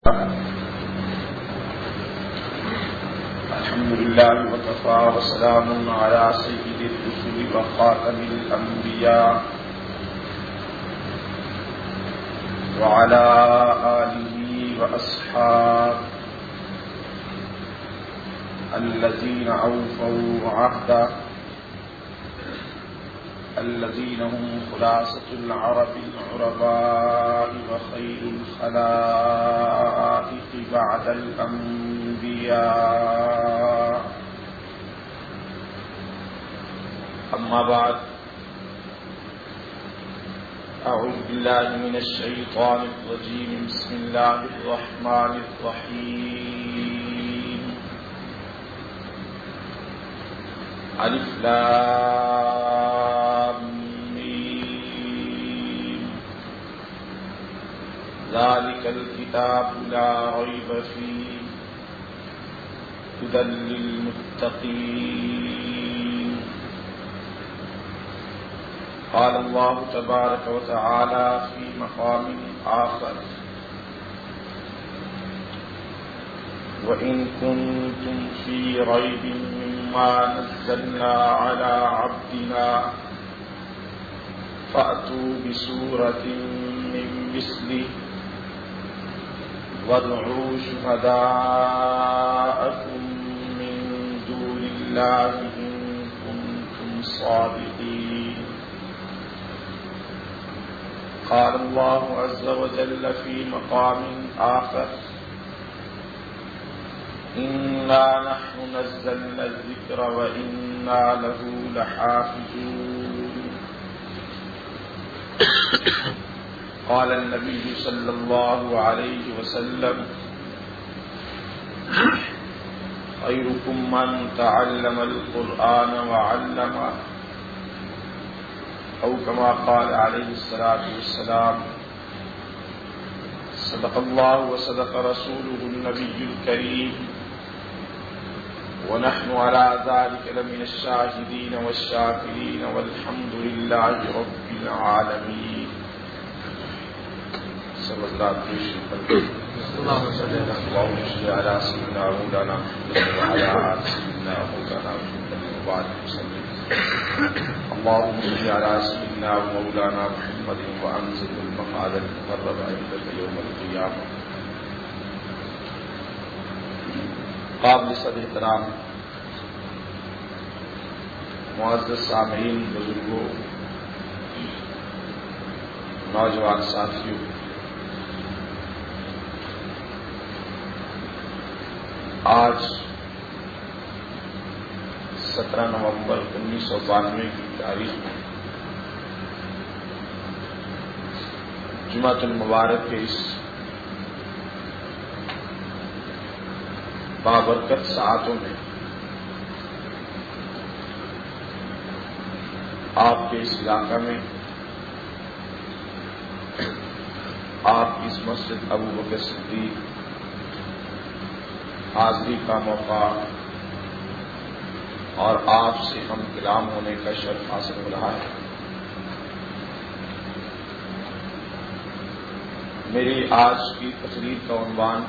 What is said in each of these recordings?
الحمد لله وكفى وسلام على سيد الرسل وخاتم الأنبياء وعلى آله وأصحابه الذين أوفوا عهده الذين هم خلاصة العرب العرباء وخير الخلائق بعد الأنبياء. أما بعد، أعوذ بالله من الشيطان الرجيم. بسم الله الرحمن الرحيم. ألف لام ميم. ذلك الكتاب لا ريب فيه هدى للمتقين. قال الله تبارك وتعالى في مقام آخر: وإن كنتم في ريب مما نزلنا على عبدنا فأتوا بسورة من مثله وادعوا شهداءكم من دون الله إن كنتم صادقين. قال الله عز وجل في مقام آخر: إنا نحن نزلنا الذكر وإنا له لحافظون. قال النبي صلى الله عليه وسلم: خيركم من تعلم القرآن وعلمه، أو كما قال عليه الصلاة والسلام. صدق الله وصدق رسوله النبي الكريم، ونحن على ذلك لمن الشاهدين والشاكرين، والحمد لله رب العالمين. صلی اللہ علیہ وسلم. اللهم صل على سيدنا مولانا محمد وعلى آل سيدنا مولانا محمد وبارك وسلم. اللهم صل على سيدنا مولانا محمد وأنزل المقعد المقرب عندك يوم القيامة. قابل صدر احترام معزز سامعین، بزرگوں، نوجوان ساتھیوں، آج 17 نومبر 1992 کی تاریخ میں جمعۃ المبارک کے اس بابرکت ساعتوں میں آپ کے اس علاقہ میں، آپ کی اس مسجد ابو بکر صدیق حاضری کا موقع اور آپ سے ہم کلام ہونے کا شرف حاصل ہو رہا ہے. میری آج کی تقریر کا عنوان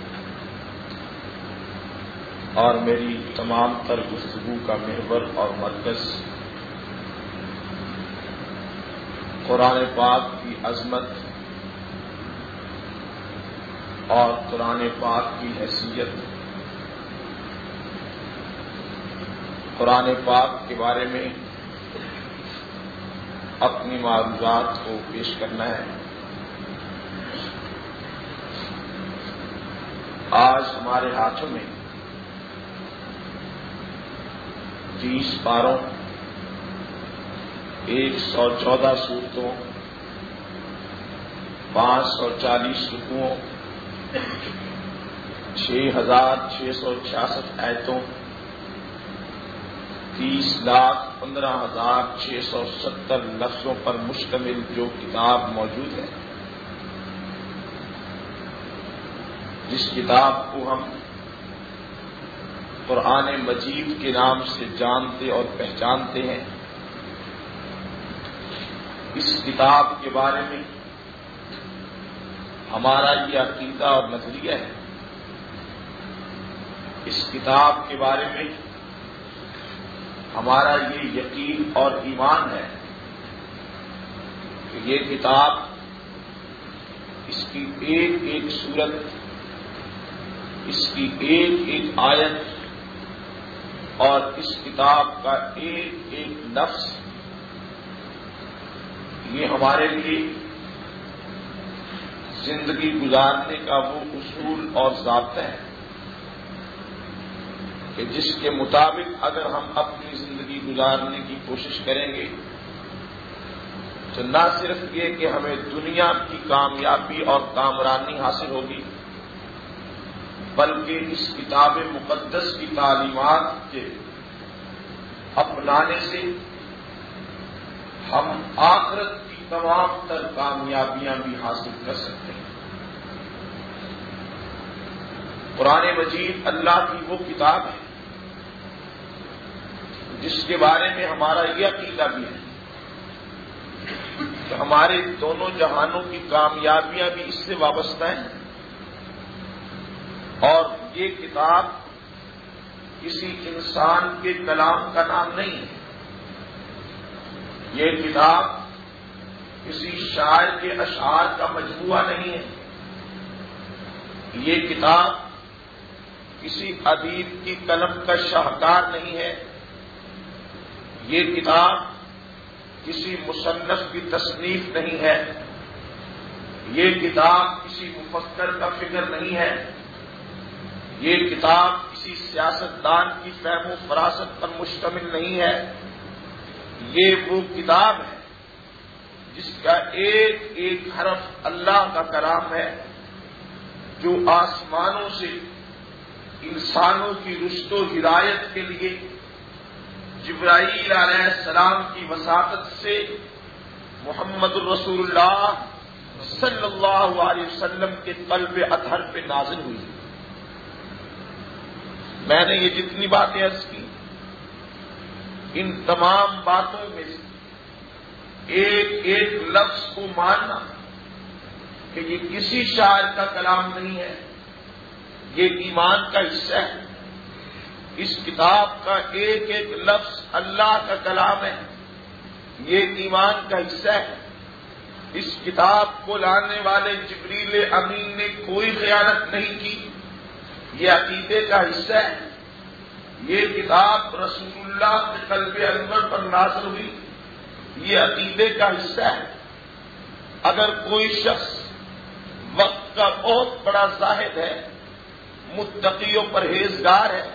اور میری تمام تر گفتگو کا محور اور مرکز قرآن پاک کی عظمت اور قرآن پاک کی حیثیت، قرآن پاک کے بارے میں اپنی معلومات کو پیش کرنا ہے. آج ہمارے ہاتھوں میں 30 پاروں، 114 سورتوں، 540 رکوعوں، 6666 آیتوں، 30,15,670 لفظوں پر مشتمل جو کتاب موجود ہے، جس کتاب کو ہم قرآن مجید کے نام سے جانتے اور پہچانتے ہیں، اس کتاب کے بارے میں ہمارا یہ عقیدہ اور نظریہ ہے، اس کتاب کے بارے میں ہمارا یہ یقین اور ایمان ہے کہ یہ کتاب، اس کی ایک ایک سورت، اس کی ایک ایک آیت اور اس کتاب کا ایک ایک لفظ، یہ ہمارے لیے زندگی گزارنے کا وہ اصول اور ضابطہ ہے کہ جس کے مطابق اگر ہم اپنی زندگی گزارنے کی کوشش کریں گے تو نہ صرف یہ کہ ہمیں دنیا کی کامیابی اور کامرانی حاصل ہوگی، بلکہ اس کتاب مقدس کی تعلیمات کے اپنانے سے ہم آخرت کی تمام تر کامیابیاں بھی حاصل کر سکتے ہیں۔ قرآن مجید اللہ کی وہ کتاب ہے جس کے بارے میں ہمارا یہ عقیدہ بھی ہے کہ ہمارے دونوں جہانوں کی کامیابیاں بھی اس سے وابستہ ہیں، اور یہ کتاب کسی انسان کے کلام کا نام نہیں ہے، یہ کتاب کسی شاعر کے اشعار کا مجموعہ نہیں ہے، یہ کتاب کسی ادیب کی قلم کا شاہکار نہیں ہے، یہ کتاب کسی مصنف کی تصنیف نہیں ہے، یہ کتاب کسی مفکر کا فکر نہیں ہے، یہ کتاب کسی سیاستدان کی فہم و فراست پر مشتمل نہیں ہے، یہ وہ کتاب ہے جس کا ایک ایک حرف اللہ کا کلام ہے، جو آسمانوں سے انسانوں کی رشد و ہدایت کے لیے جبرائیل علیہ السلام کی وساطت سے محمد الرسول اللہ صلی اللہ علیہ وسلم کے قلب اطہر پہ نازل ہوئی۔ میں نے یہ جتنی باتیں عرض کی، ان تمام باتوں میں سے ایک ایک لفظ کو ماننا کہ یہ کسی شاعر کا کلام نہیں ہے، یہ ایمان کا حصہ ہے۔ اس کتاب کا ایک ایک لفظ اللہ کا کلام ہے، یہ ایمان کا حصہ ہے۔ اس کتاب کو لانے والے جبریل امین نے کوئی خیانت نہیں کی، یہ عقیدے کا حصہ ہے۔ یہ کتاب رسول اللہ کے قلب انور پر نازل ہوئی، یہ عقیدے کا حصہ ہے۔ اگر کوئی شخص وقت کا بہت بڑا زاہد ہے، متقی و پرہیزگار ہے،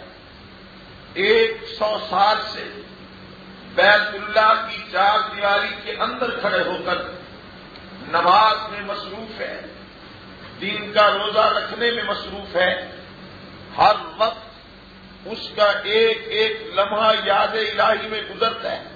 100 سال سے بیت اللہ کی چار دیواری کے اندر کھڑے ہو کر نماز میں مصروف ہے، دین کا روزہ رکھنے میں مصروف ہے، ہر وقت اس کا ایک ایک لمحہ یاد الہی میں گزرتا ہے،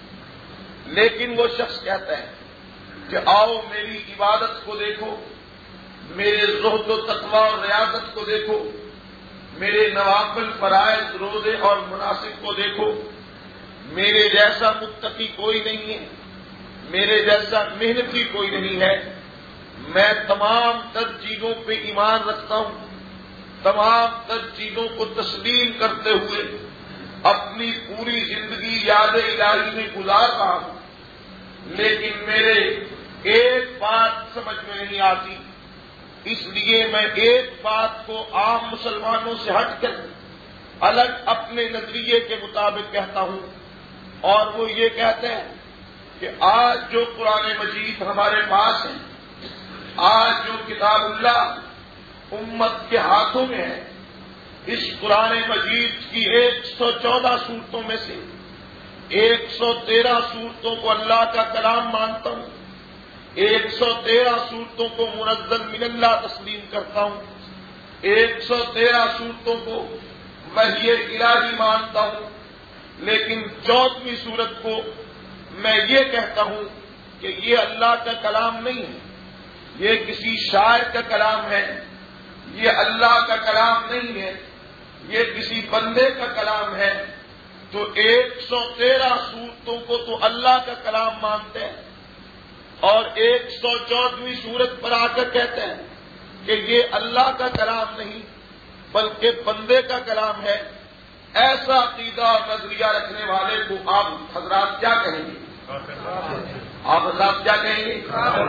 لیکن وہ شخص کہتا ہے کہ آؤ میری عبادت کو دیکھو، میرے زہد و تقوی اور ریاضت کو دیکھو، میرے نوافل فرائض روزے اور مناسک کو دیکھو، میرے جیسا متقی کوئی نہیں ہے، میرے جیسا محنتی کوئی نہیں ہے، میں تمام تر چیزوں پہ ایمان رکھتا ہوں، تمام تر چیزوں کو تسلیم کرتے ہوئے اپنی پوری زندگی یاد الہی میں گزار رہا ہوں، لیکن میرے ایک بات سمجھ میں نہیں آتی، اس لیے میں ایک بات کو عام مسلمانوں سے ہٹ کر الگ اپنے نظریے کے مطابق کہتا ہوں، اور وہ یہ کہتے ہیں کہ آج جو قرآن مجید ہمارے پاس ہے، آج جو کتاب اللہ امت کے ہاتھوں میں ہے، اس قرآن مجید کی 114 صورتوں میں سے 113 صورتوں کو اللہ کا کلام مانتا ہوں، 113 صورتوں کو منزل من اللہ تسلیم کرتا ہوں، 113 صورتوں کو وحی الہی مانتا ہوں، لیکن 14ویں صورت کو میں یہ کہتا ہوں کہ یہ اللہ کا کلام نہیں ہے، یہ کسی شاعر کا کلام ہے، یہ اللہ کا کلام نہیں ہے، یہ کسی بندے کا کلام ہے۔ تو 113 صورتوں کو تو اللہ کا کلام مانتے ہیں، اور 114ویں صورت پر آ کر کہتے ہیں کہ یہ اللہ کا کلام نہیں بلکہ بندے کا کلام ہے، ایسا عقیدہ اور نظریہ رکھنے والے کو آپ حضرات کیا کہیں گے؟ آپ حضرات کیا کہیں گے؟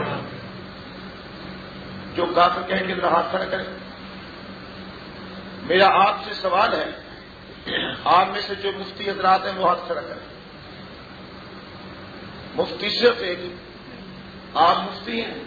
جو کافر کہیں گے ذرا ہاتھ کھڑا کریں۔ میرا آپ سے سوال ہے، آپ میں سے جو مفتی حضرات ہیں وہ ہاتھ کھڑا کریں۔ مفتی صرف ایک، آپ مفتی ہیں،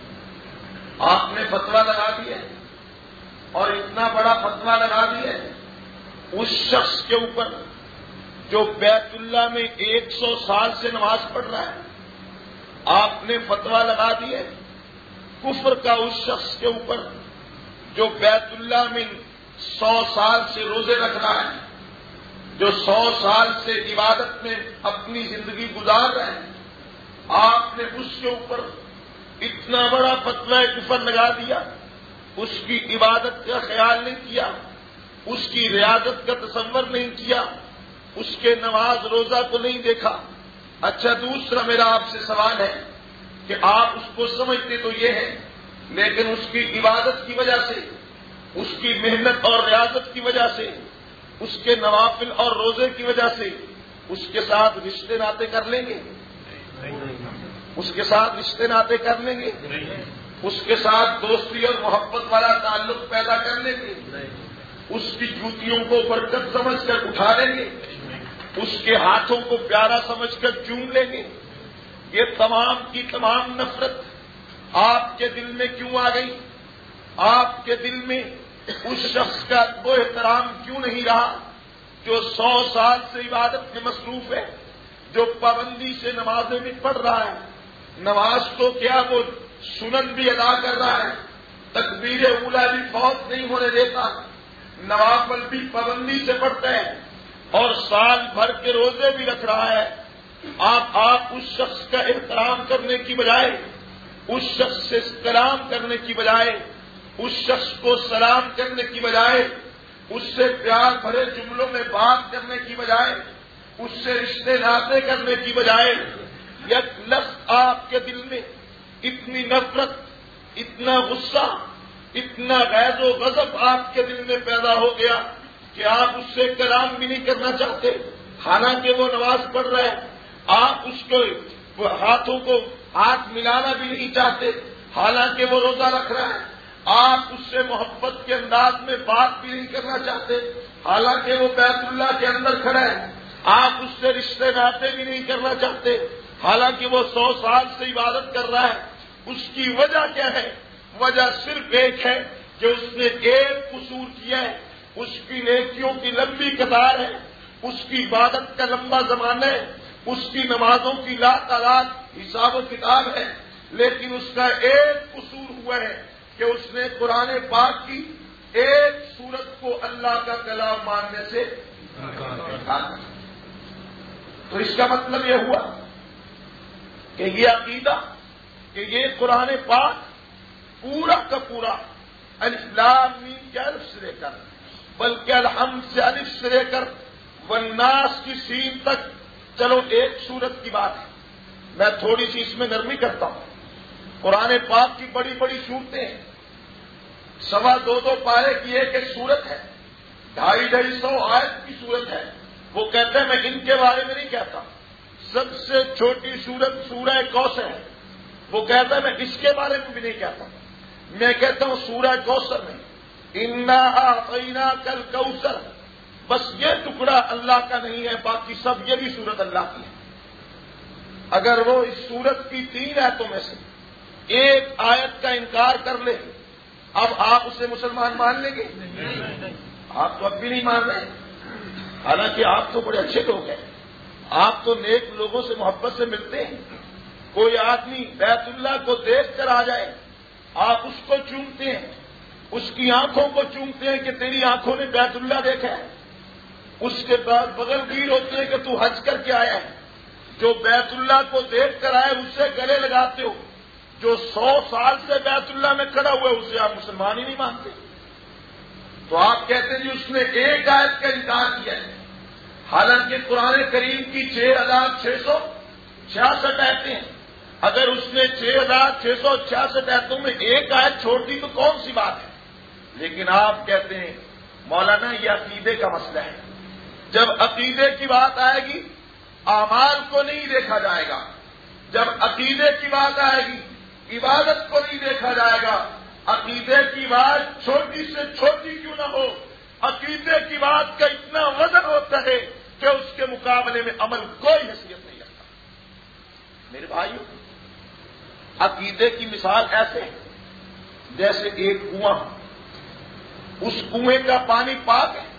آپ نے فتویٰ لگا دیا اور اتنا بڑا فتویٰ لگا دیا اس شخص کے اوپر جو بیت اللہ میں 100 سال سے نماز پڑھ رہا ہے، آپ نے فتویٰ لگا دیا کفر کا اس شخص کے اوپر جو بیت اللہ میں 100 سال سے روزے رکھ رہا ہے، جو 100 سال سے عبادت میں اپنی زندگی گزار رہے ہیں، آپ نے اس کے اوپر اتنا بڑا فتویٰ کفر لگا دیا، اس کی عبادت کا خیال نہیں کیا، اس کی ریاضت کا تصور نہیں کیا، اس کے نماز روزہ کو نہیں دیکھا۔ اچھا، دوسرا میرا آپ سے سوال ہے کہ آپ اس کو سمجھتے تو یہ ہے، لیکن اس کی عبادت کی وجہ سے، اس کی محنت اور ریاضت کی وجہ سے، اس کے نوافل اور روزے کی وجہ سے اس کے ساتھ رشتے ناطے کر لیں گے؟ اس کے ساتھ رشتے ناطے کر لیں گے؟ اس کے ساتھ دوستی اور محبت والا تعلق پیدا کر لیں گے؟ اس کی جوتیوں کو برکت سمجھ کر اٹھا لیں گے؟ اس کے ہاتھوں کو پیارا سمجھ کر چوم لیں گے؟ یہ تمام کی تمام نفرت آپ کے دل میں کیوں آ گئی؟ آپ کے دل میں اس شخص کا وہ احترام کیوں نہیں رہا جو 100 سال سے عبادت میں مصروف ہے، جو پابندی سے نمازیں بھی پڑھ رہا ہے، نماز تو کیا وہ سنن بھی ادا کر رہا ہے، تکبیر اولیٰ بھی فوت نہیں ہونے دیتا، نوافل بھی پابندی سے پڑھتے ہیں اور سال بھر کے روزے بھی رکھ رہا ہے۔ آپ اس شخص کا احترام کرنے کی بجائے، اس شخص سے کلام کرنے کی بجائے، اس شخص کو سلام کرنے کی بجائے، اس سے پیار بھرے جملوں میں بات کرنے کی بجائے، اس سے رشتے ناطے کرنے کی بجائے، یک لفظ آپ کے دل میں اتنی نفرت، اتنا غصہ، اتنا غیظ و غضب آپ کے دل میں پیدا ہو گیا کہ آپ اس سے کلام بھی نہیں کرنا چاہتے، حالانکہ وہ نماز پڑھ رہا ہے، آپ اس کو ہاتھوں کو ہاتھ ملانا بھی نہیں چاہتے، حالانکہ وہ روزہ رکھ رہا ہے، آپ اس سے محبت کے انداز میں بات بھی نہیں کرنا چاہتے، حالانکہ وہ بیت اللہ کے اندر کھڑا ہے، آپ اس سے رشتے ناطے بھی نہیں کرنا چاہتے، حالانکہ وہ 100 سال سے عبادت کر رہا ہے۔ اس کی وجہ کیا ہے؟ وجہ صرف ایک ہے کہ اس نے ایک قصور کیا ہے، اس کی نیکیوں کی لمبی قطار ہے، اس کی عبادت کا لمبا زمانہ ہے، اس کی نمازوں کی لاتعداد حساب و کتاب ہے، لیکن اس کا ایک قصور ہوا ہے کہ اس نے قرآن پاک کی ایک سورت کو اللہ کا کلام ماننے سے انکار۔ تو اس کا مطلب یہ ہوا کہ یہ عقیدہ کہ یہ قرآن پاک پورا کا پورا الف لام میم کے الف سے لے کر بلکہ الحمد سے الف سے لے کر والناس کی سین تک، چلو ایک سورت کی بات ہے، میں تھوڑی سی اس میں نرمی کرتا ہوں۔ قرآن پاک کی بڑی بڑی صورتیں ہیں، 2.25 پارے کی ایک ایک صورت ہے، 250 آیت کی صورت ہے۔ وہ کہتے ہیں میں ان کے بارے میں نہیں کہتا، سب سے چھوٹی صورت سورہ کوثر ہے، وہ کہتا ہے میں اس کے بارے میں بھی نہیں کہتا، میں کہتا ہوں سورہ کوثر میں انا اعطیناک الکوثر، بس یہ ٹکڑا اللہ کا نہیں ہے، باقی سب یہ بھی صورت اللہ کی ہے۔ اگر وہ اس صورت کی 3 آیتوں میں سے ایک آیت کا انکار کر لے، اب آپ اسے مسلمان مان لیں گے؟ آپ تو اب بھی نہیں مان رہے، حالانکہ آپ تو بڑے اچھے لوگ ہیں، آپ تو نیک لوگوں سے محبت سے ملتے ہیں۔ کوئی آدمی بیت اللہ کو دیکھ کر آ جائے، آپ اس کو چومتے ہیں، اس کی آنکھوں کو چومتے ہیں کہ تیری آنکھوں نے بیت اللہ دیکھا ہے، اس کے بعد بغل گیر ہوتے ہیں کہ تو حج کر کے آیا ہے، جو بیت اللہ کو دیکھ کر آئے اس سے گلے لگاتے ہو، جو 100 سال سے بیت اللہ میں کھڑا ہوا ہے اسے آپ مسلمان ہی نہیں مانتے۔ تو آپ کہتے ہیں جی اس نے ایک آیت کا انکار کیا ہے، حالانکہ قرآن کریم کی 6666 آیتیں ہیں، اگر اس نے 6,666 آیتوں میں ایک آیت چھوڑ دی تو کون سی بات ہے؟ لیکن آپ کہتے ہیں مولانا یہ عقیدے کا مسئلہ ہے. جب عقیدے کی بات آئے گی اعمال کو نہیں دیکھا جائے گا. جب عقیدے کی بات آئے گی عبادت کو نہیں دیکھا جائے گا. عقیدے کی بات چھوٹی سے چھوٹی کیوں نہ ہو، عقیدے کی بات کا اتنا وزن ہوتا ہے کہ اس کے مقابلے میں عمل کوئی حیثیت نہیں رکھتا. میرے بھائیو، عقیدے کی مثال ایسے جیسے ایک کنواں، اس کنویں کا پانی پاک ہے،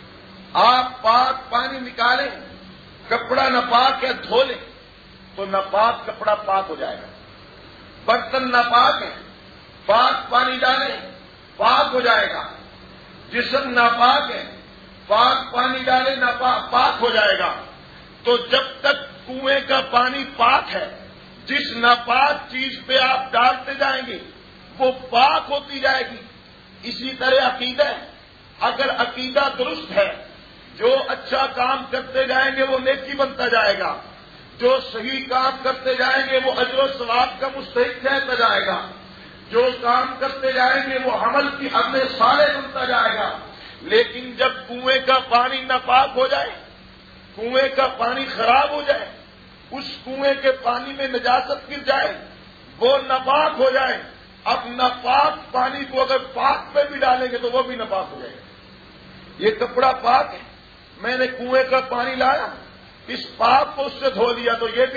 آپ پاک پانی نکالیں، کپڑا ناپاک ہے دھو لیں تو ناپاک کپڑا پاک ہو جائے گا. برتن ناپاک ہے، پاک پانی ڈالیں پاک ہو جائے گا. جسم ناپاک ہے، پاک پانی ڈالیں پاک ہو جائے گا. تو جب تک کنویں کا پانی پاک ہے، جس ناپاک چیز پہ آپ ڈالتے جائیں گے وہ پاک ہوتی جائے گی. اسی طرح عقیدہ ہے. اگر عقیدہ درست ہے، جو اچھا کام کرتے جائیں گے وہ نیکی بنتا جائے گا، جو صحیح کام کرتے جائیں گے وہ اجر و ثواب کا مستحق رہتا جائے گا، جو کام کرتے جائیں گے وہ عمل کی عمل صالح بنتا جائے گا. لیکن جب کنویں کا پانی ناپاک ہو جائے، کنویں کا پانی خراب ہو جائے، اس کنویں کے پانی میں نجاست گر جائے، وہ ناپاک ہو جائے، اب ناپاک پانی کو اگر پاک پہ بھی ڈالیں گے تو وہ بھی ناپاک ہو جائے گا. یہ کپڑا پاک ہے، میں نے کنویں کا پانی لایا، اس پاک کو اس سے دھو لیا تو یہ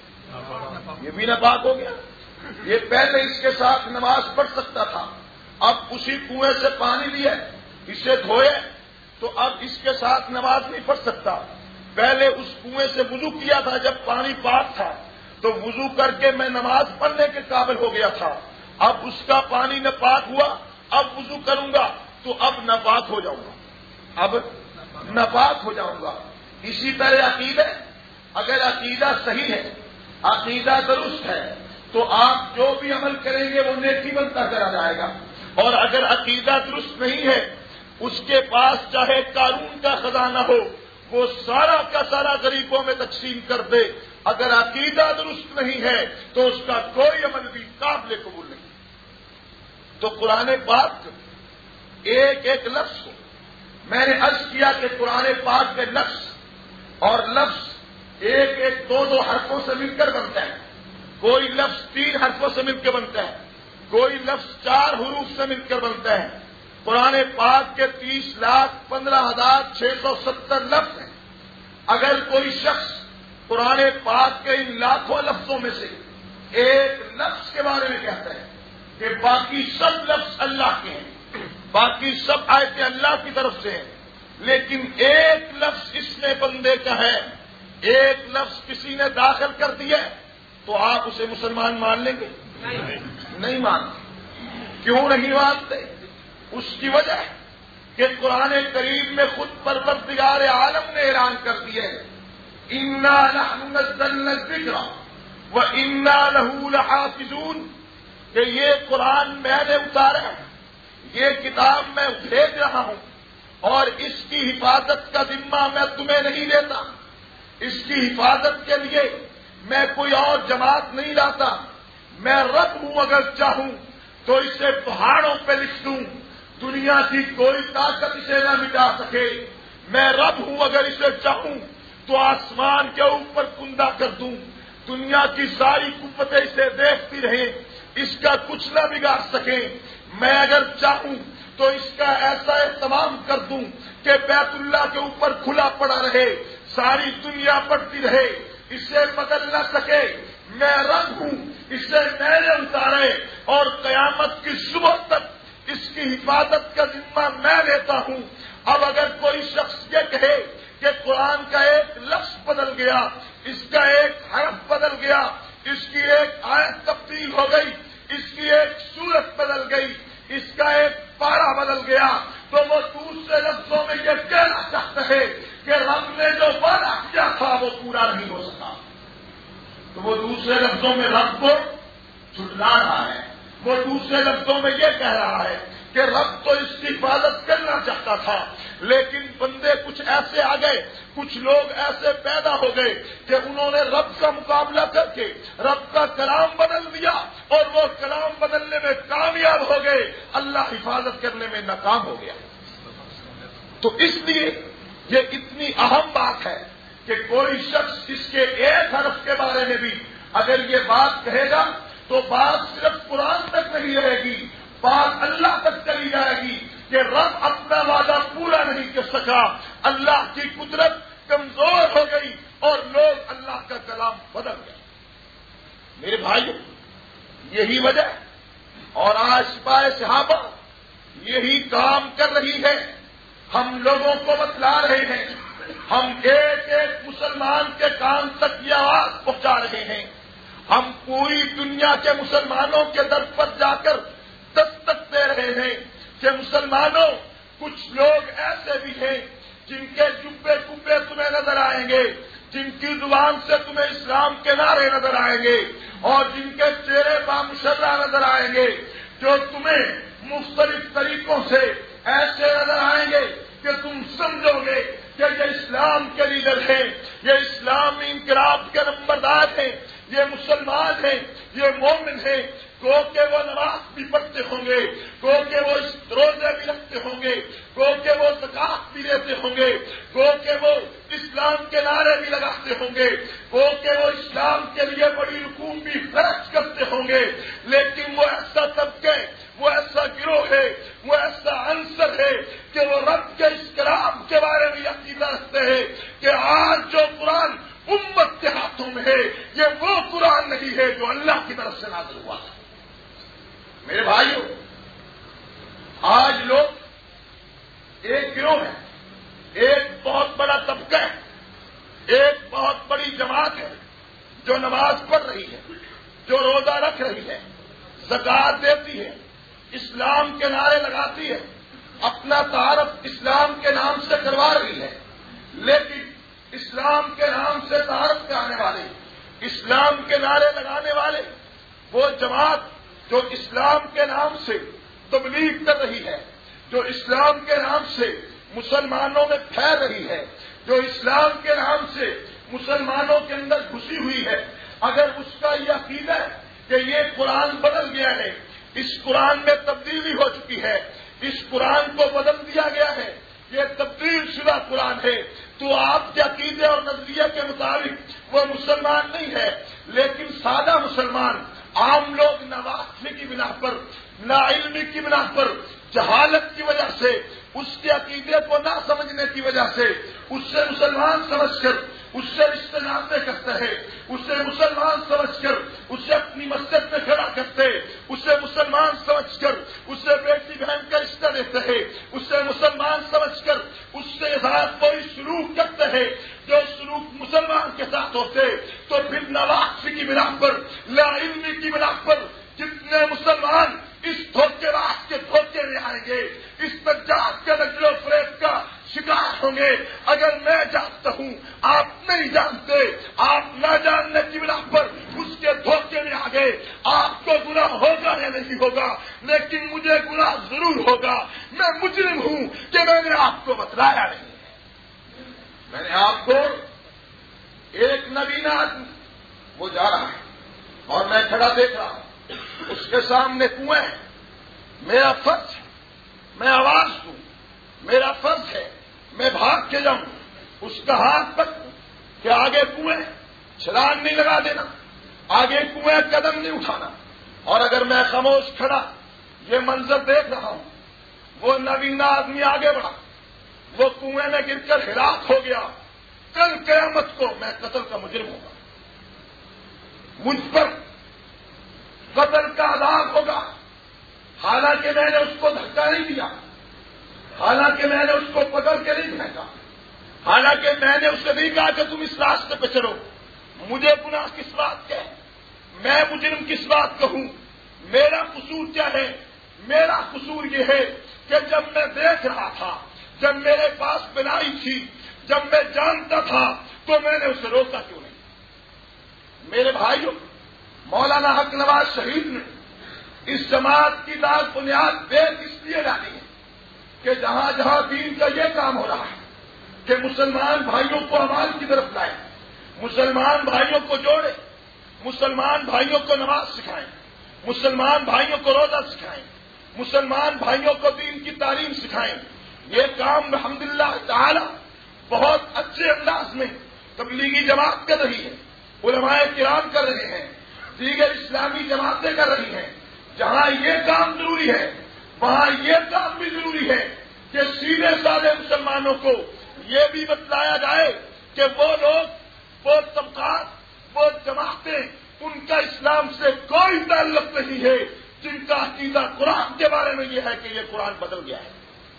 بھی ناپاک ہو گیا. یہ پہلے اس کے ساتھ نماز پڑھ سکتا تھا، اب اسی کنویں سے پانی لیا، اسے دھوئے تو اب اس کے ساتھ نماز نہیں پڑھ سکتا. پہلے اس کنویں سے وضو کیا تھا جب پانی پاک تھا تو وضو کر کے میں نماز پڑھنے کے قابل ہو گیا تھا. اب اس کا پانی ناپاک ہوا، اب وضو کروں گا تو اب ناپاک ہو جاؤں گا. اسی طرح عقیدہ، اگر عقیدہ صحیح ہے، عقیدہ درست ہے تو آپ جو بھی عمل کریں گے وہ نیکی بنتا چلا جائے گا. اور اگر عقیدہ درست نہیں ہے، اس کے پاس چاہے قارون کا خزانہ ہو وہ سارا کا سارا غریبوں میں تقسیم کر دے، اگر عقیدہ درست نہیں ہے تو اس کا کوئی عمل بھی قابل قبول نہیں. تو قرآن پاک ایک ایک لفظ کو میں نے عرض کیا کہ قرآن پاک کے لفظ اور لفظ ایک ایک دو حرفوں سے مل کر بنتا ہے. کوئی لفظ 3 حرفوں سے مل کے بنتا ہے، کوئی لفظ 4 حروف سے مل کر بنتا ہے. قرآن پاک کے 30,15,670 لفظ ہیں. اگر کوئی شخص قرآن پاک کے ان لاکھوں لفظوں میں سے ایک لفظ کے بارے میں کہتا ہے کہ باقی سب لفظ اللہ کے ہیں، باقی سب آیتیں اللہ کی طرف سے ہیں، لیکن ایک لفظ اس میں بندے کا ہے، ایک لفظ کسی نے داخل کر دیا تو آپ اسے مسلمان مان لیں گے؟ نہیں مانتے. کیوں نہیں مانتے؟ اس کی وجہ ہے کہ قرآن کریم میں خود پروردگار عالم نے اعلان کر دیا ہے اِنَّا نَحْنُ نَزَّلْنَا الذِّكْرَ وَإِنَّا لَهُ لَحَافِظُونَ، کہ یہ قرآن میں نے اتارا ہے، یہ کتاب میں بھیج رہا ہوں اور اس کی حفاظت کا ذمہ میں تمہیں نہیں دیتا. اس کی حفاظت کے لیے میں کوئی اور جماعت نہیں لاتا. میں رب ہوں، اگر چاہوں تو اسے پہاڑوں پہ لکھ دوں، دنیا کی کوئی طاقت اسے نہ مٹا سکے. میں رب ہوں، اگر اسے چاہوں تو آسمان کے اوپر کندہ کر دوں، دنیا کی ساری قوتیں اسے دیکھتی رہیں، اس کا کچھ نہ بگاڑ سکیں. میں اگر چاہوں تو اس کا ایسا اہتمام کر دوں کہ بیت اللہ کے اوپر کھلا پڑا رہے، ساری دنیا پڑتی رہے، اسے بدل نہ سکے. میں رب ہوں، اسے میں نے اتارے اور قیامت کی صبح تک اس کی حفاظت کا ذمہ میں لیتا ہوں. اب اگر کوئی شخص یہ کہے کہ قرآن کا ایک لفظ بدل گیا، اس کا ایک حرف بدل گیا، اس کی ایک آیت تبدیل ہو گئی، اس کی ایک صورت بدل گئی، اس کا ایک پارا بدل گیا، تو وہ دوسرے لفظوں میں یہ کہنا چاہتا ہے کہ رب نے جو وعدہ کیا تھا وہ پورا نہیں ہو سکا. تو وہ دوسرے لفظوں میں رب کو جھٹلا رہا ہے. وہ دوسرے لفظوں میں یہ کہہ رہا ہے کہ رب تو اس کی حفاظت کرنا چاہتا تھا لیکن بندے کچھ ایسے آ گئے، کچھ لوگ ایسے پیدا ہو گئے کہ انہوں نے رب کا مقابلہ کر کے رب کا کلام بدل دیا اور وہ کلام بدلنے میں کامیاب ہو گئے، اللہ حفاظت کرنے میں ناکام ہو گیا۔ تو اس لیے یہ اتنی اہم بات ہے کہ کوئی شخص اس کے ایک حرف کے بارے میں بھی اگر یہ بات کہے گا تو بات صرف قرآن تک نہیں رہے گی، بات اللہ تک چلی جائے گی کہ رب اپنا وعدہ پورا نہیں کر سکا، اللہ کی قدرت کمزور ہو گئی اور لوگ اللہ کا کلام بدل گئے۔ میرے بھائیوں، یہی وجہ ہے اور آج سپاہ صحابہ یہی کام کر رہی ہے، ہم لوگوں کو بتلا رہے ہیں، ہم ایک ایک مسلمان کے کان تک یہ آواز پہنچا رہے ہیں، ہم پوری دنیا کے مسلمانوں کے در پر جا کر دستک دے رہے ہیں کہ مسلمانوں، کچھ لوگ ایسے بھی ہیں جن کے جبے کبے تمہیں نظر آئیں گے، جن کی زبان سے تمہیں اسلام کے نعرے نظر آئیں گے اور جن کے چہرے بامشرہ نظر آئیں گے، جو تمہیں مختلف طریقوں سے ایسے نظر آئیں گے کہ تم سمجھو گے کہ یہ اسلام کے لیڈر ہیں، یہ اسلامی انقلاب کے نمبردار ہیں، یہ مسلمان ہیں، یہ مومن ہیں، گو کہ وہ نماز بھی پڑھتے ہوں گے، گو کہ وہ روزے بھی رکھتے ہوں گے، گو کہ وہ زکات بھی دیتے ہوں گے، گو کہ وہ اسلام کے نعرے بھی لگاتے ہوں گے، گو کہ وہ اسلام کے لیے بڑی رقوم بھی خرچ کرتے ہوں گے، لیکن وہ ایسا طبقہ، وہ ایسا گروہ ہے، وہ ایسا عنصر ہے کہ وہ رب کے اس کلام کے بارے میں عقیدہ رکھتے ہیں کہ آج جو قرآن امت کے ہاتھوں میں ہے یہ وہ قرآن نہیں ہے جو اللہ کی طرف سے نازل ہوا ہے۔ میرے بھائیوں، آج لوگ ایک گروہ ہے، ایک بہت بڑا طبقہ ہے، ایک بہت بڑی جماعت ہے جو نماز پڑھ رہی ہے، جو روزہ رکھ رہی ہے، زکات دیتی ہے، اسلام کے نعرے لگاتی ہے، اپنا تعارف اسلام کے نام سے کروا رہی ہے، لیکن اسلام کے نام سے تعارف کرانے والے، اسلام کے نعرے لگانے والے، وہ جماعت جو اسلام کے نام سے تبلیغ کر رہی ہے، جو اسلام کے نام سے مسلمانوں میں پھیل رہی ہے، جو اسلام کے نام سے مسلمانوں کے اندر گھسی ہوئی ہے، اگر اس کا یہ عقیدہ ہے کہ یہ قرآن بدل گیا ہے، اس قرآن میں تبدیلی ہو چکی ہے، اس قرآن کو بدل دیا گیا ہے، یہ تبدیل شدہ قرآن ہے، تو آپ کے عقیدے اور نظریے کے مطابق وہ مسلمان نہیں ہے، لیکن سادہ مسلمان، عام لوگ ناواقفی کی بنا پر، نا علمی کی بنا پر، جہالت کی وجہ سے، اس کے عقیدے کو نہ سمجھنے کی وجہ سے اس سے مسلمان سمجھ کر اس سے رشتے ناطے کرتے ہیں، اس سے مسلمان سمجھ کر اس سے اپنی مسجد میں کھڑا کرتے، اس سے مسلمان سمجھ کر اس سے بیٹی بہن کا رشتہ دیتے ہیں، اس سے مسلمان سمجھ کر اس سے ذات کوئی سلوک کرتے ہیں جو سلوک مسلمان کے ساتھ ہوتے، تو پھر ناواقفی کی بنا پر، لا علمی کی بنا پر جتنے مسلمان اس دھوکے باز کے دھوکے میں آئیں گے، اس تجارت کے نقل و فریب کا شکار ہوں گے۔ اگر میں جانتا ہوں آپ نہیں جانتے، آپ نہ جاننے کی بنا پر اس کے دھوکے میں آ گئے، آپ کو گناہ ہوگا یا نہیں ہوگا، لیکن مجھے گناہ ضرور ہوگا۔ میں مجرم ہوں کہ میں نے آپ کو بتلایا نہیں، میں نے آپ کو ایک نبینا آدمی وہ جا رہا ہے اور میں کھڑا دیکھ رہا ہوں، اس کے سامنے کنویں ہے، میرا فرض ہے میں آواز دوں، میرا فرض ہے میں بھاگ کے جاؤں، اس کا ہاتھ پکڑوں کہ آگے کنویں، چھلانگ نہیں لگا دینا، آگے کنویں قدم نہیں اٹھانا، اور اگر میں خاموش کھڑا یہ منظر دیکھ رہا ہوں، وہ نبینا آدمی آگے بڑھا، وہ کنویں میں گر کر ہلاک ہو گیا، کل قیامت کو میں قتل کا مجرم ہوگا، مجھ پر قتل کا عذاب ہوگا، حالانکہ میں نے اس کو دھکا نہیں دیا، حالانکہ میں نے اس کو پکڑ کے نہیں پھینکا، حالانکہ میں نے اسے نہیں کہا کہ تم اس راستے پہ چلو، مجھے گناہ کس بات کا ہے، میں مجرم کس بات کا ہوں، میرا قصور کیا ہے؟ میرا قصور یہ ہے کہ جب میں دیکھ رہا تھا، جب میرے پاس بنائی تھی، جب میں جانتا تھا تو میں نے اسے روکا کیوں نہیں؟ میرے بھائیوں، مولانا حق نواز شہید نے اس جماعت کی دار بنیاد دیکھ اس لیے ڈالی ہے کہ جہاں جہاں دین کا یہ کام ہو رہا ہے کہ مسلمان بھائیوں کو اعمال کی طرف لائیں، مسلمان بھائیوں کو جوڑے، مسلمان بھائیوں کو نماز سکھائیں، مسلمان بھائیوں کو روزہ سکھائیں، مسلمان بھائیوں کو دین کی تعلیم سکھائیں، یہ کام الحمدللہ تعالی بہت اچھے انداز میں تبلیغی جماعت کر رہی ہے، علماء کرام کر رہے ہیں، دیگر اسلامی جماعتیں کر رہی ہیں۔ جہاں یہ کام ضروری ہے وہاں یہ کام بھی ضروری ہے کہ سیدھے سادے مسلمانوں کو یہ بھی بتلایا جائے کہ وہ لوگ، وہ طبقات، وہ جماعتیں، ان کا اسلام سے کوئی تعلق نہیں ہے جن کا عقیدہ قرآن کے بارے میں یہ ہے کہ یہ قرآن بدل گیا ہے۔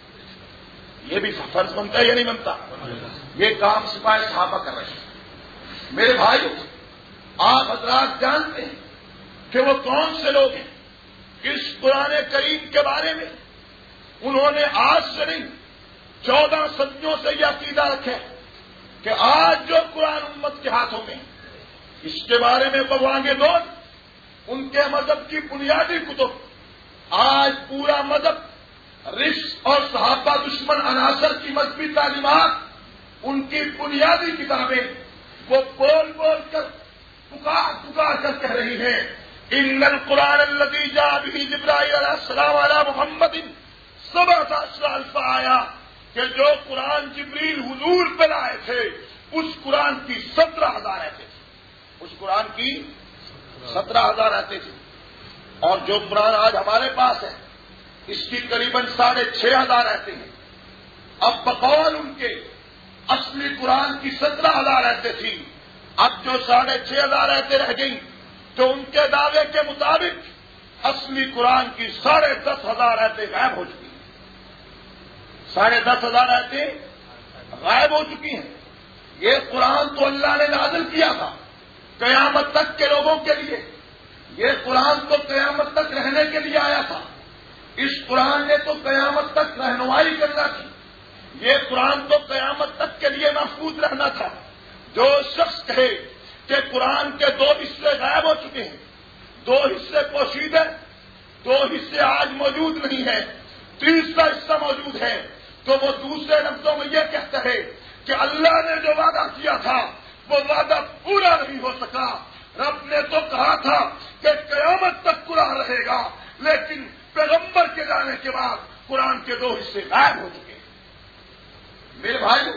یہ بھی فرض بنتا ہے یا نہیں بنتا؟ یہ کام سپاہی صحابہ کر رہے ہیں۔ میرے بھائی، آپ حضرات جانتے ہیں کہ وہ کون سے لوگ ہیں اس قرآن کریم کے بارے میں انہوں نے آج سے نہیں 14 صدیوں سے یہ عقیدہ رکھا ہے کہ آج جو قرآن امت کے ہاتھوں میں اس کے بارے میں بوانگے دور ان کے مذہب کی بنیادی کتب، آج پورا مذہب رش اور صحابہ دشمن عناصر کی مذہبی تعلیمات، ان کی بنیادی کتابیں وہ بول بول کر پکار پکار کر کہہ رہی ہیں ان القرآن الذی جاء به جبرائیل علیہ السلام علی محمد 17,000 آیا کہ جو قرآن جبریل حضور پہ لائے تھے اس قرآن کی 17,000 آیتیں تھیں، اس قرآن کی 17,000 آیتیں تھیں، اور جو قرآن آج ہمارے پاس ہے اس کی قریباً 6,500 آیتیں ہیں۔ اب بقول ان کے اصلی قرآن کی 17,000 آیتیں تھیں، اب جو 6,500 آیتیں رہ گئیں تو ان کے دعوے کے مطابق اصلی قرآن کی 10,500 آیتیں غائب ہو چکی ہیں، 10,500 آیتیں غائب ہو چکی ہیں۔ یہ قرآن تو اللہ نے نازل کیا تھا قیامت تک کے لوگوں کے لیے، یہ قرآن تو قیامت تک رہنے کے لیے آیا تھا، اس قرآن نے تو قیامت تک رہنمائی کرنا تھی، یہ قرآن تو قیامت تک کے لیے محفوظ رہنا تھا۔ جو شخص کہے کہ قرآن کے 2 حصے غائب ہو چکے ہیں، 2 حصے پوشیدہ، 2 حصے آج موجود نہیں ہیں، تیسرا حصہ موجود ہے، تو وہ دوسرے لفظوں میں یہ کہتا ہے کہ اللہ نے جو وعدہ کیا تھا وہ وعدہ پورا نہیں ہو سکا۔ رب نے تو کہا تھا کہ قیامت تک قرآن رہے گا، لیکن پیغمبر کے جانے کے بعد قرآن کے 2 حصے غائب ہو چکے ہیں۔ میرے بھائیو،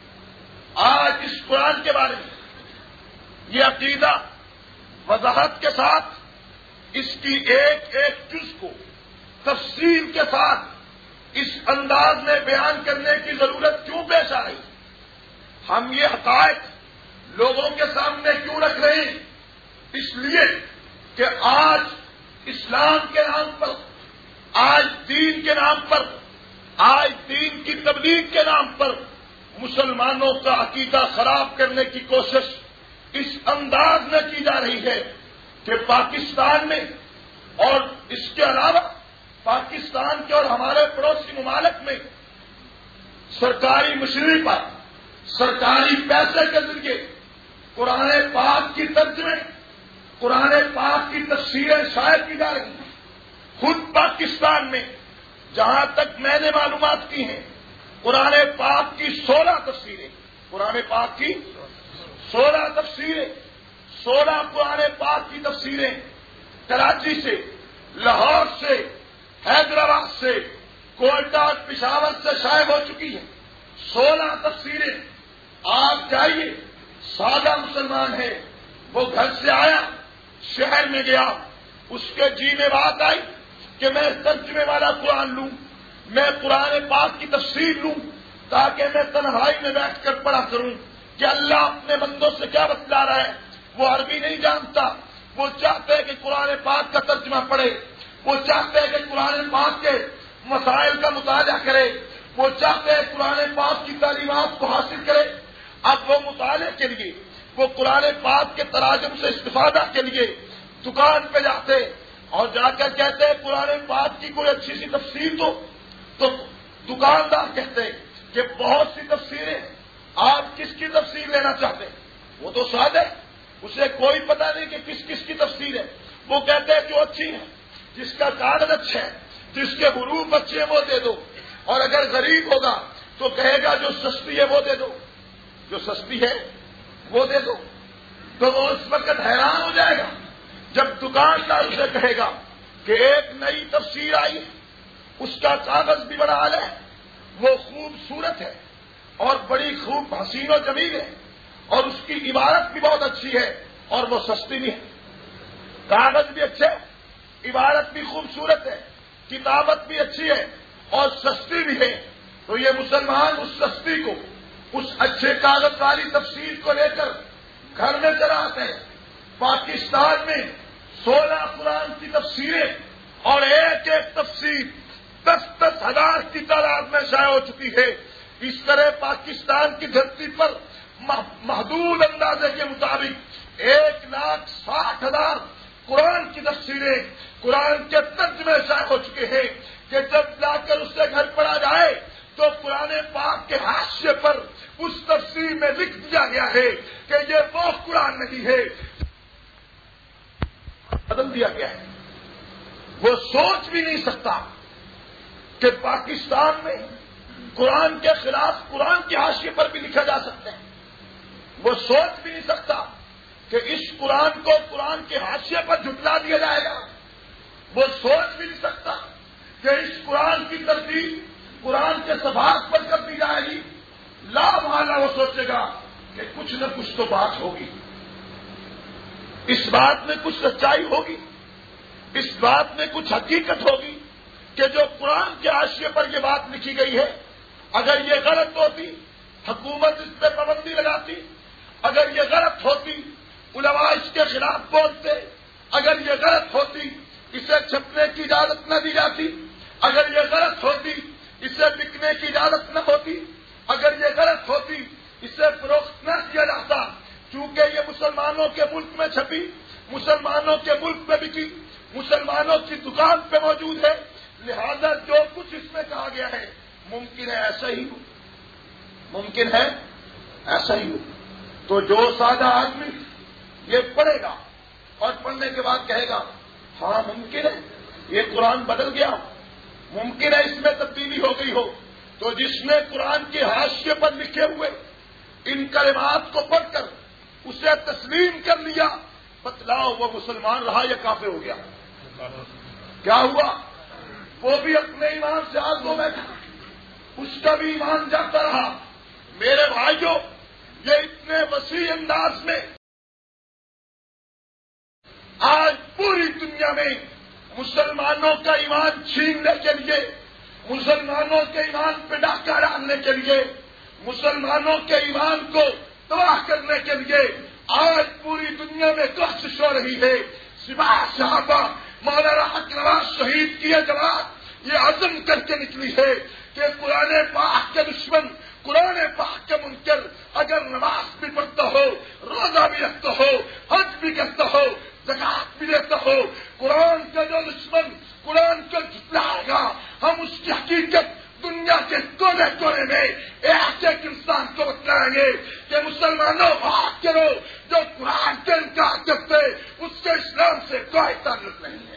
آج اس قرآن کے بارے میں یہ عقیدہ وضاحت کے ساتھ اس کی ایک ایک جز کو تفصیل کے ساتھ اس انداز میں بیان کرنے کی ضرورت کیوں پیش آئی؟ ہم یہ حقائق لوگوں کے سامنے کیوں رکھ رہے ہیں؟ اس لیے کہ آج اسلام کے نام پر، آج دین کے نام پر، آج دین کی تبلیغ کے نام پر مسلمانوں کا عقیدہ خراب کرنے کی کوشش اس انداز میں کی جا رہی ہے کہ پاکستان میں اور اس کے علاوہ پاکستان کے اور ہمارے پڑوسی ممالک میں سرکاری مشرری پر سرکاری پیسے کے ذریعے قرآن پاک کی ترجمے، قرآن پاک کی تفسیریں شائع کی جا رہی ہیں۔ خود پاکستان میں جہاں تک میں نے معلومات کی ہیں قرآن پاک کی 16 تفسیریں، قرآن پاک کی 16 تفسیریں، 16 قرآن پاک کی تفسیریں کراچی سے، لاہور سے، حیدرآباد سے، کوئٹہ اور پشاور سے شائع ہو چکی ہیں۔ 16 تفسیریں۔ آپ جائیے، سادہ مسلمان ہے، وہ گھر سے آیا، شہر میں گیا، اس کے جی میں بات آئی کہ میں ترجمے والا قرآن لوں، میں قرآن پاک کی تفسیر لوں تاکہ میں تنہائی میں بیٹھ کر پڑھا کروں کہ اللہ اپنے بندوں سے کیا بتلا رہا ہے۔ وہ عربی نہیں جانتا، وہ چاہتے ہیں کہ قرآن پاک کا ترجمہ پڑھے، وہ چاہتے ہیں کہ قرآن پاک کے مسائل کا مطالعہ کرے، وہ چاہتے ہیں قرآن پاک کی تعلیمات کو حاصل کرے۔ اب وہ مطالعے کے لیے، وہ قرآن پاک کے تراجم سے استفادہ کے لیے دکان پہ جاتے اور جا کر کہتے ہیں قرآن پاک کی کوئی اچھی سی تفسیر دو، تو دکاندار کہتے ہیں کہ بہت سی تفسیریں، آپ کس کی تفسیر لینا چاہتے ہیں؟ وہ تو سادہ ہے، اسے کوئی پتہ نہیں کہ کس کس کی تفسیر ہے، وہ کہتے ہیں جو اچھی ہے، جس کا کاغذ اچھا ہے، جس کے حروف اچھے ہیں وہ دے دو۔ اور اگر غریب ہوگا تو کہے گا جو سستی ہے وہ دے دو، جو سستی ہے وہ دے دو، تو وہ اس وقت حیران ہو جائے گا جب دکاندار اسے کہے گا کہ ایک نئی تفسیر آئی، اس کا کاغذ بھی بڑا اعلی ہے، وہ خوبصورت ہے اور بڑی خوب حسین و جمیل ہے، اور اس کی عبارت بھی بہت اچھی ہے اور وہ سستی بھی ہے، کاغذ بھی اچھے، عبارت بھی خوبصورت ہے، کتابت بھی اچھی ہے اور سستی بھی ہے، تو یہ مسلمان اس سستی کو، اس اچھے کاغذ والی تفسیر کو لے کر گھر میں چلا آتے ہیں۔ پاکستان میں 16 قرآن کی تفسیریں اور ایک ایک تفسیر 10-10 ہزار کی تعداد میں شائع ہو چکی ہے۔ اس طرح پاکستان کی دھرتی پر محدود اندازے کے مطابق 1,60,000 قرآن کی تفسیریں قرآن کے ترجمے شائع ہو چکے ہیں کہ جب لا کر اس سے گھر پڑا جائے تو قرآن پاک کے حاشیے پر اس تفسیر میں لکھ دیا گیا ہے کہ یہ وہ قرآن نہیں ہے، بدل دیا گیا ہے۔ وہ سوچ بھی نہیں سکتا کہ پاکستان میں قرآن کے خلاف قرآن کے حاشیے پر بھی لکھا جا سکتا ہے۔ وہ سوچ بھی نہیں سکتا کہ اس قرآن کو قرآن کے حاشیے پر جھٹلا دیا جائے گا۔ وہ سوچ بھی نہیں سکتا کہ اس قرآن کی ترتیب قرآن کے صفحات پر کر دی جائے گی۔ لا محالہ وہ سوچے گا کہ کچھ نہ کچھ تو بات ہوگی، اس بات میں کچھ سچائی ہوگی، اس بات میں کچھ حقیقت ہوگی کہ جو قرآن کے حاشیے پر یہ بات لکھی گئی ہے، اگر یہ غلط ہوتی حکومت اس پہ پابندی لگاتی، اگر یہ غلط ہوتی علماء اس کے خلاف بولتے، اگر یہ غلط ہوتی اسے چھپنے کی اجازت نہ دی جاتی، اگر یہ غلط ہوتی اسے بکنے کی اجازت نہ ہوتی، اگر یہ غلط ہوتی اسے فروخت نہ کیا جاتا، چونکہ یہ مسلمانوں کے ملک میں چھپی، مسلمانوں کے ملک میں بکی، مسلمانوں کی دکان پہ موجود ہے، لہذا جو کچھ اس میں کہا گیا ہے ممکن ہے ایسا ہی ہو، ممکن ہے ایسا ہی ہو۔ تو جو سادہ آدمی یہ پڑھے گا اور پڑھنے کے بعد کہے گا ہاں ممکن ہے یہ قرآن بدل گیا، ممکن ہے اس میں تبدیلی ہو گئی ہو، تو جس نے قرآن کے حاشیے پر لکھے ہوئے ان کلمات کو پڑھ کر اسے تسلیم کر لیا، بتلاؤ وہ مسلمان رہا یا کافر ہو گیا؟ کیا ہوا؟ وہ بھی اپنے ایمان سے آگ ہو بیٹھا، اس کا بھی ایمان جاتا رہا۔ میرے بھائیوں، یہ اتنے وسیع انداز میں آج پوری دنیا میں مسلمانوں کا ایمان چھیننے کے لیے، مسلمانوں کے ایمان پہ ڈاکہ ڈالنے کے لیے، مسلمانوں کے ایمان کو تباہ کرنے کے لیے آج پوری دنیا میں کوشش ہو رہی ہے۔ سپاہ صحابہ مولانا حق نواز شہید کی یہ جماعت یہ عزم کر کے نکلی ہے کہ قرآن پاک کے دشمن، قرآن پاک کے منکر اگر نماز بھی پڑھتا ہو، روزہ بھی رکھتا ہو، حج بھی کرتا ہو، زکات بھی دیتا ہو، قرآن کا جو دشمن قرآن کو جھٹلائے گا، ہم اس کی حقیقت دنیا کے کونے کونے میں ایک ایک انسان کو بتلائیں گے کہ مسلمانوں بھاگ کرو، جو قرآن کے انکار کرتے اس کے اسلام سے کوئی تعلق نہیں ہے۔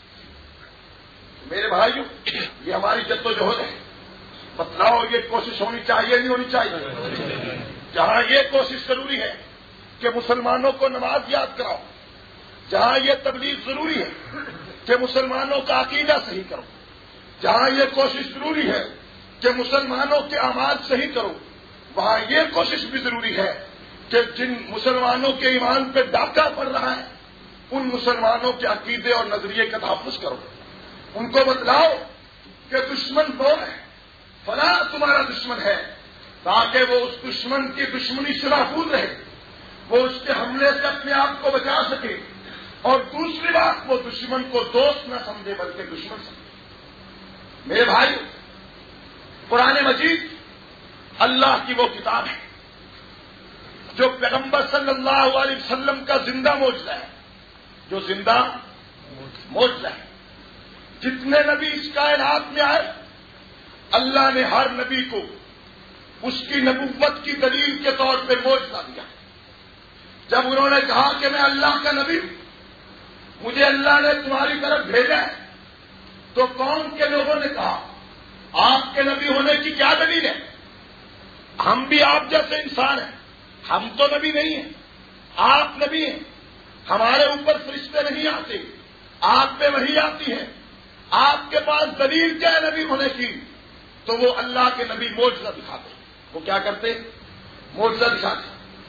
میرے بھائیوں، یہ ہماری جدوجہد ہے، بتلاؤ یہ کوشش ہونی چاہیے نہیں ہونی چاہیے؟ جہاں یہ کوشش ضروری ہے کہ مسلمانوں کو نماز یاد کراؤ، جہاں یہ تبلیغ ضروری ہے کہ مسلمانوں کا عقیدہ صحیح کرو، جہاں یہ کوشش ضروری ہے کہ مسلمانوں کے اعمال صحیح کرو، وہاں یہ کوشش بھی ضروری ہے کہ جن مسلمانوں کے ایمان پہ ڈاکہ پڑ رہا ہے ان مسلمانوں کے عقیدے اور نظریے کا تحفظ کرو، ان کو بتلاؤ کہ دشمن وہ ہے، فلاں تمہارا دشمن ہے، تاکہ وہ اس دشمن کی دشمنی سے محفوظ رہے، وہ اس کے حملے سے اپنے آپ کو بچا سکے، اور دوسری بات وہ دشمن کو دوست نہ سمجھے بلکہ دشمن سمجھے۔ میرے بھائی، قرآن مجید اللہ کی وہ کتاب ہے جو پیغمبر صلی اللہ علیہ وسلم کا زندہ معجزہ ہے، جو زندہ معجزہ ہے۔ جتنے نبی اس کائنات میں آئے، اللہ نے ہر نبی کو اس کی نبوت کی دلیل کے طور پہ معجزہ دیا۔ جب انہوں نے کہا کہ میں اللہ کا نبی ہوں، مجھے اللہ نے تمہاری طرف بھیجا ہے، تو قوم کے لوگوں نے کہا آپ کے نبی ہونے کی کیا دلیل ہے؟ ہم بھی آپ جیسے انسان ہیں، ہم تو نبی نہیں ہیں، آپ نبی ہیں، ہمارے اوپر فرشتے نہیں آتے، آپ پہ وحی آتی ہے، آپ کے پاس دلیل کیا ہے نبی ہونے کی؟ تو وہ اللہ کے نبی معجزہ دکھاتے، وہ کیا کرتے؟ معجزہ دکھاتے،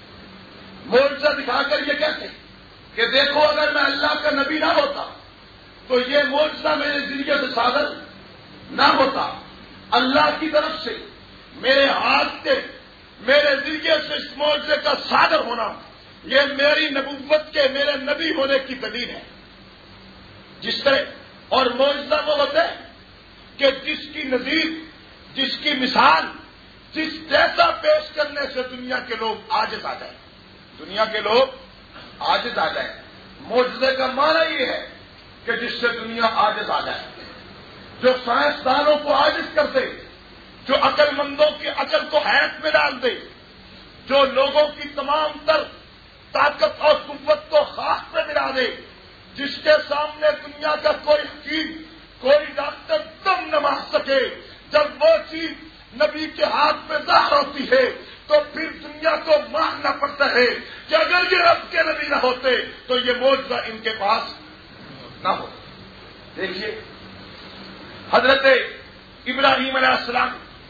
معجزہ دکھا کر یہ کہتے کہ دیکھو اگر میں اللہ کا نبی نہ ہوتا تو یہ معجزہ میرے ذریعے سے صادر نہ ہوتا، اللہ کی طرف سے میرے ہاتھ سے میرے ذریعے سے اس معجزے کا صادر ہونا یہ میری نبوت کے میرے نبی ہونے کی دلیل ہے۔ جس طرح اور معجزہ وہ ہوتا ہے کہ جس کی نظیر، جس کی مثال، جس جیسا پیش کرنے سے دنیا کے لوگ عاجز آ جائیں، دنیا کے لوگ عاجز آ جائیں۔ معجزے کا معنی یہ ہے کہ جس سے دنیا عاجز آ جائے، جو سائنسدانوں کو عاجز کر دے، جو عقل مندوں کی عقل کو حیرت میں ڈال دے، جو لوگوں کی تمام تر طاقت اور قوت کو خاک پہ ملا دے، جس کے سامنے دنیا کا کوئی حکیم، کوئی ڈاکٹر دم نہ مار سکے، جب وہ چیز نبی کے ہاتھ میں ظاہر ہوتی ہے تو پھر دنیا کو ماننا پڑتا ہے کہ اگر یہ رب کے نبی نہ ہوتے تو یہ معجزہ ان کے پاس نہ ہو۔ دیکھیے حضرت ابراہیم علیہ السلام،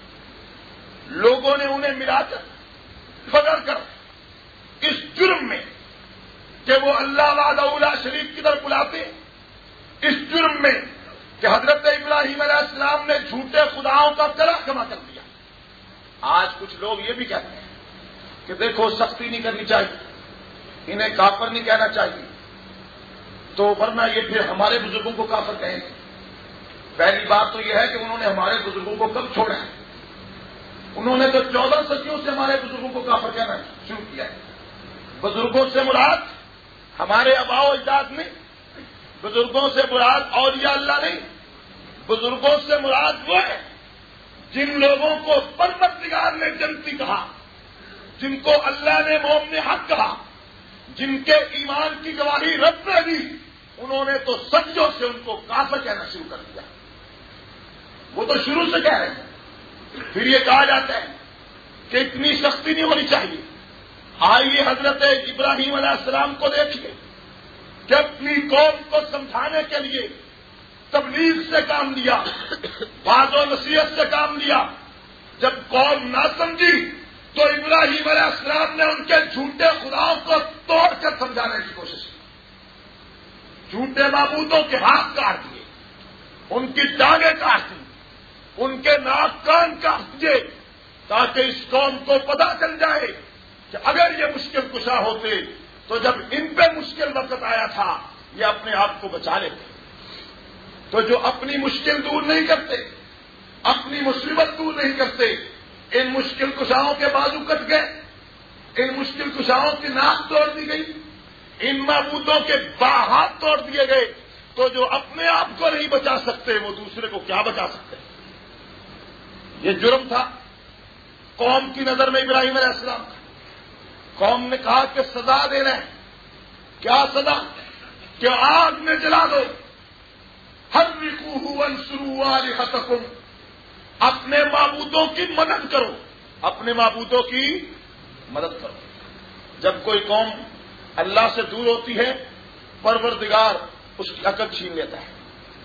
لوگوں نے انہیں ملا کر پکڑ کر اس جرم میں کہ وہ اللہ وحدہ لا شریک کی طرف بلاتے، اس جرم میں کہ حضرت ابراہیم علیہ السلام نے جھوٹے خداؤں کا کلہ جمع کر دیا۔ آج کچھ لوگ یہ بھی کہتے ہیں کہ دیکھو سختی نہیں کرنی چاہیے، انہیں کافر نہیں کہنا چاہیے، تو ورنہ یہ پھر ہمارے بزرگوں کو کافر کہیں گے۔ پہلی بات تو یہ ہے کہ انہوں نے ہمارے بزرگوں کو کب چھوڑا ہے؟ انہوں نے تو 14 صدیوں سے ہمارے بزرگوں کو کافر کہنا شروع کیا ہے۔ بزرگوں سے مراد ہمارے آباء و اجداد نہیں، بزرگوں سے مراد اولیاء اللہ نہیں، بزرگوں سے مراد وہ ہے جن لوگوں کو پروردگار نے جنتی کہا، جن کو اللہ نے مومن حق کہا، جن کے ایمان کی گواہی رب نے دی، انہوں نے تو صدیوں سے ان کو کافر کہنا شروع کر دیا۔ وہ تو شروع سے کہہ رہے ہیں، پھر یہ کہا جاتا ہے کہ اتنی سختی نہیں ہونی چاہیے۔ آئیے حضرت ابراہیم علیہ السلام کو دیکھیے کہ اپنی قوم کو سمجھانے کے لیے تبلیغ سے کام لیا، واضح و نصیحت سے کام لیا۔ جب قوم نہ سمجھی تو ابراہیم علیہ السلام نے ان کے جھوٹے خداؤں کو توڑ کر سمجھانے کی کوشش کی، جھوٹے معبودوں کے ہاتھ کاٹ دیے، ان کی ٹانگیں کاٹ دی، ان کے ناک کان کاٹ دیے، تاکہ اس قوم کو پتہ چل جائے کہ اگر یہ مشکل کشا ہوتے تو جب ان پہ مشکل وقت آیا تھا یہ اپنے آپ کو بچا لیتے۔ تو جو اپنی مشکل دور نہیں کرتے، اپنی مصیبت دور نہیں کرتے، ان مشکل کشاؤں کے بازو کٹ گئے، ان مشکل کشاؤں کی ناک توڑ دی گئی، ان معبودوں کے ہاتھ توڑ دیے گئے، تو جو اپنے آپ کو نہیں بچا سکتے وہ دوسرے کو کیا بچا سکتے؟ یہ جرم تھا قوم کی نظر میں ابراہیم علیہ السلام کا۔ قوم نے کہا کہ سزا دینا ہے۔ کیا سزا؟ کہ آگ میں جلا دو، حرقوہ وانصروا آلہتکم، اپنے معبودوں کی مدد کرو، اپنے معبودوں کی مدد کرو۔ جب کوئی قوم اللہ سے دور ہوتی ہے پروردگار اس کی عقل چھین لیتا ہے۔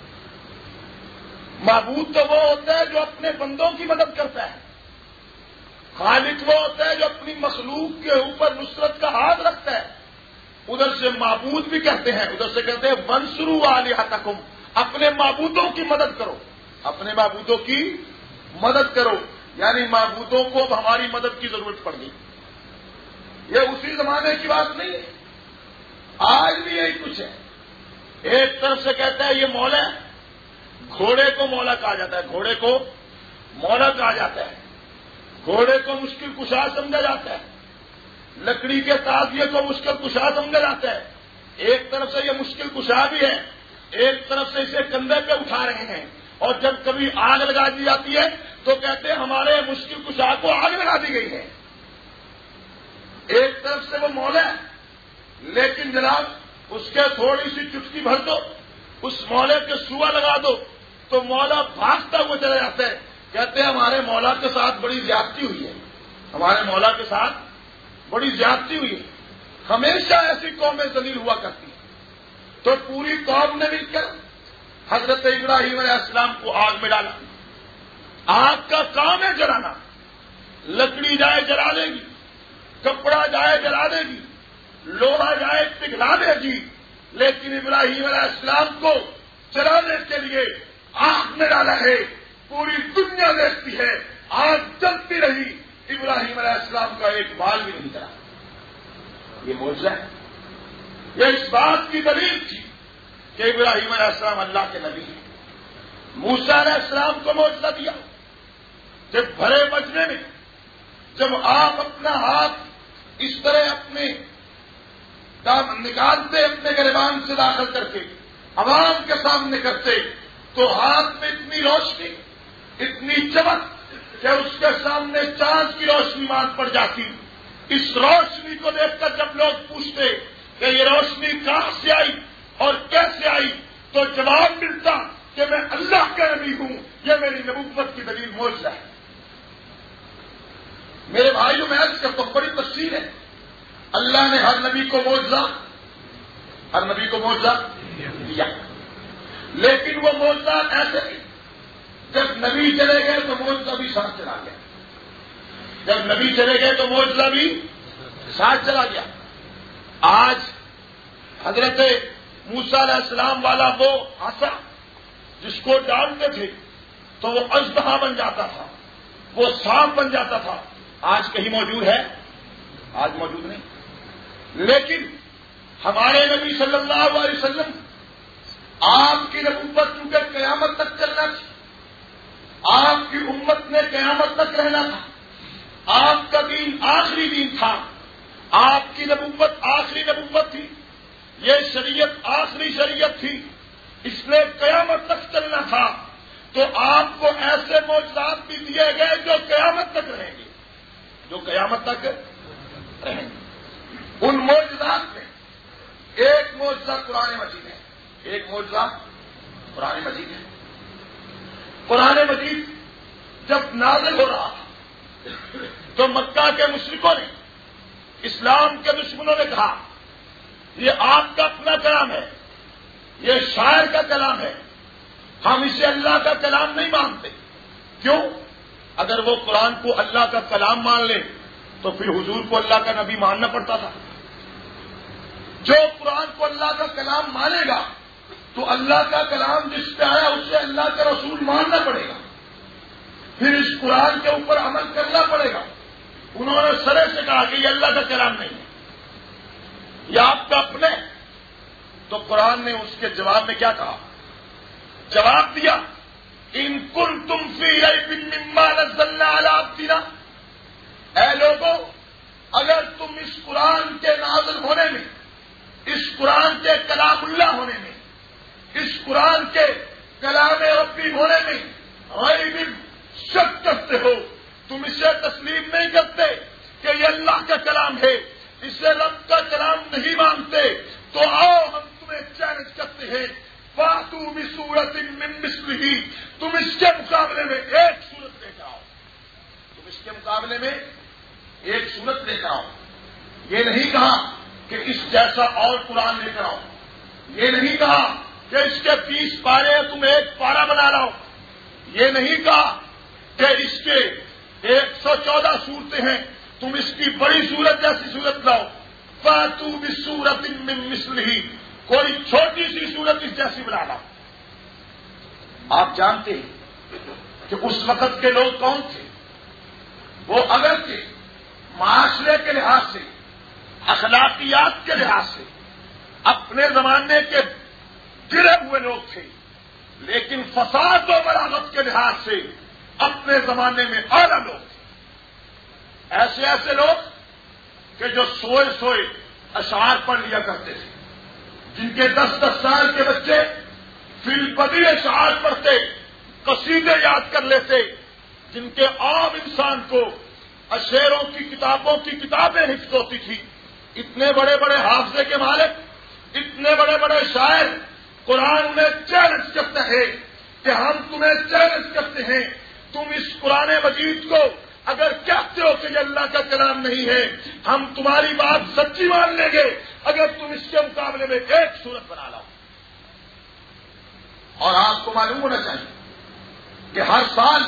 معبود تو وہ ہوتا ہے جو اپنے بندوں کی مدد کرتا ہے، خالق وہ ہوتا ہے جو اپنی مخلوق کے اوپر نصرت کا ہاتھ رکھتا ہے۔ ادھر سے معبود بھی کہتے ہیں، ادھر سے کہتے ہیں وانصروا آلہتکم، اپنے معبودوں کی مدد کرو، اپنے معبودوں کی مدد کرو، یعنی معبودوں کو اب ہماری مدد کی ضرورت پڑ گئی۔ یہ اسی زمانے کی بات نہیں ہے، آج بھی یہی کچھ ہے۔ ایک طرف سے کہتا ہے یہ مولا ہے، گھوڑے کو مولا کہا جاتا ہے، گھوڑے کو مولا کہا جاتا ہے، گھوڑے کو مشکل کشا سمجھا جاتا ہے، لکڑی کے تازیے کو مشکل کشا سمجھا جاتا ہے۔ ایک طرف سے یہ مشکل کشا بھی ہے، ایک طرف سے اسے کندھے پہ اٹھا رہے ہیں، اور جب کبھی آگ لگا دی جاتی ہے تو کہتے ہیں ہمارے مشکل کشا کو آگ لگا دی گئی ہے۔ ایک طرف سے وہ مولا ہے، لیکن جناب اس کے تھوڑی سی چٹکی بھر دو، اس مولے کے سوا لگا دو تو مولا بھاگتا ہوا چلا جاتا ہے، کہتے ہیں ہمارے مولا کے ساتھ بڑی زیادتی ہوئی ہے، ہمارے مولا کے ساتھ بڑی زیادتی ہوئی ہے، ہمیشہ ایسی قومیں ذلیل ہوا کرتی ہیں۔ تو پوری قوم نے مل کر حضرت ابراہیم علیہ السلام کو آگ میں ڈالا۔ آگ کا کام ہے جلانا، لکڑی جائے جلا دے گی، کپڑا جائے جلا دے گی، لوہا جائے پگھلا دے گی، لیکن ابراہیم علیہ السلام کو جلانے کے لیے آگ میں ڈالا ہے۔ پوری دنیا دیکھتی ہے، آگ جلتی رہی، ابراہیم علیہ السلام کا ایک بال بھی نہیں چلا۔ یہ معجزہ ہے، یہ اس بات کی دلیل تھی کہ ابراہیم علیہ السلام اللہ کے نبی ہیں۔ موسیٰ علیہ السلام کو معجزہ دیا کہ بھرے مجمع میں جب آپ اپنا ہاتھ اس طرح اپنے نکالتے، اپنے گریبان سے داخل کر کے عوام کے سامنے کرتے، تو ہاتھ میں اتنی روشنی، اتنی چمک کہ اس کے سامنے چاند کی روشنی مان پڑ جاتی۔ اس روشنی کو دیکھ کر جب لوگ پوچھتے کہ یہ روشنی کہاں سے آئی اور کیسے آئی، تو جواب ملتا کہ میں اللہ کا نبی ہوں، یہ میری نبوت کی دلیل معجزہ ہے۔ میرے بھائیوں میں عرض کرتا ہوں، بڑی تفصیل ہے۔ اللہ نے ہر نبی کو معجزہ دیا، لیکن وہ معجزہ ایسے نہیں، جب نبی چلے گئے تو معجزہ بھی ساتھ چلا گیا، جب نبی چلے گئے تو معجزہ بھی ساتھ چلا گیا۔ آج حضرت موسیٰ علیہ السلام والا وہ عصا جس کو ڈالتے تھے تو وہ اژدہا بن جاتا تھا، وہ سانپ بن جاتا تھا، آج کہیں موجود ہے؟ آج موجود نہیں۔ لیکن ہمارے نبی صلی اللہ علیہ وسلم، آپ کی نبوت کیونکہ قیامت تک چلنا تھی، آپ کی امت نے قیامت تک رہنا تھا، آپ کا دین آخری دین تھا، آپ کی نبوت آخری نبوت تھی، یہ شریعت آخری شریعت تھی، اس نے قیامت تک چلنا تھا، تو آپ کو ایسے معجزات بھی دیے گئے جو قیامت تک رہیں گے، جو قیامت تک رہیں گے۔ ان معجزات میں ایک معجزہ قرآن مجید ہے، ایک معجزہ قرآن مجید ہے۔ قرآن مجید جب نازل ہو رہا تھا تو مکہ کے مشرکوں نے، اسلام کے دشمنوں نے کہا یہ آپ کا اپنا کلام ہے، یہ شاعر کا کلام ہے، ہم اسے اللہ کا کلام نہیں مانتے۔ کیوں؟ اگر وہ قرآن کو اللہ کا کلام مان لے تو پھر حضور کو اللہ کا نبی ماننا پڑتا تھا۔ جو قرآن کو اللہ کا کلام مانے گا تو اللہ کا کلام جس پہ آیا اسے اللہ کا رسول ماننا پڑے گا، پھر اس قرآن کے اوپر عمل کرنا پڑے گا۔ انہوں نے سرے سے کہا کہ یہ اللہ کا کلام نہیں ہے، یہ آپ کا اپنے۔ تو قرآن نے اس کے جواب میں کیا کہا؟ جواب دیا، ان کنتم فی ریب مما نزلنا علی عبدنا، اے لوگوں اگر تم اس قرآن کے نازل ہونے میں، اس قرآن کے کلام اللہ ہونے میں، اس قرآن کے کلام ربی ہونے میں ریب شک کرتے ہو، تم اسے تسلیم نہیں کرتے کہ یہ اللہ کا کلام ہے، اسے رب کا کلام نہیں مانتے، تو آؤ ہم تمہیں چیلنج کرتے ہیں، فاتوا بسورۃ من مثلہ، تم اس کے مقابلے میں ایک سورت لے کر آؤ، تم اس کے مقابلے میں ایک سورت لے کر آؤ۔ یہ نہیں کہا کہ اس جیسا اور قرآن لے کر آؤ، یہ نہیں کہا کہ اس کے 20 پارے ہیں تم ایک پارا بنا لاؤ، یہ نہیں کہا کہ اس کے 114 صورتیں ہیں تم اس کی بڑی صورت جیسی صورت لاؤ، فاتوا بسورۃ من مثلہ، کوئی چھوٹی سی صورت اس جیسی بنا لاؤ۔ آپ جانتے ہیں کہ اس وقت کے لوگ کون تھے؟ وہ اگرچہ معاشرے کے لحاظ سے، اخلاقیات کے لحاظ سے اپنے زمانے کے گرے ہوئے لوگ تھے، لیکن فساد و بلاغت کے لحاظ سے اپنے زمانے میں اعلیٰ لوگ تھے۔ ایسے ایسے لوگ کہ جو سوئے سوئے اشعار پڑھ لیا کرتے تھے، جن کے 10-10 سال کے بچے فی البدیہہ اشعار پڑھتے، قصیدے یاد کر لیتے، جن کے عام انسان کو اشعاروں کی کتابوں کی کتابیں حفظ ہوتی تھی۔ اتنے بڑے بڑے حافظے کے مالک، اتنے بڑے بڑے شاعر، قرآن انہیں چیلنج کرتا ہے کہ ہم تمہیں چیلنج کرتے ہیں تم اس قرآن مجید کو اگر کہتے ہو کہ یہ اللہ کا کلام نہیں ہے، ہم تمہاری بات سچی مان لیں گے اگر تم اس کے مقابلے میں ایک سورت بنا لاؤ۔ اور آپ کو معلوم ہونا چاہیے کہ ہر سال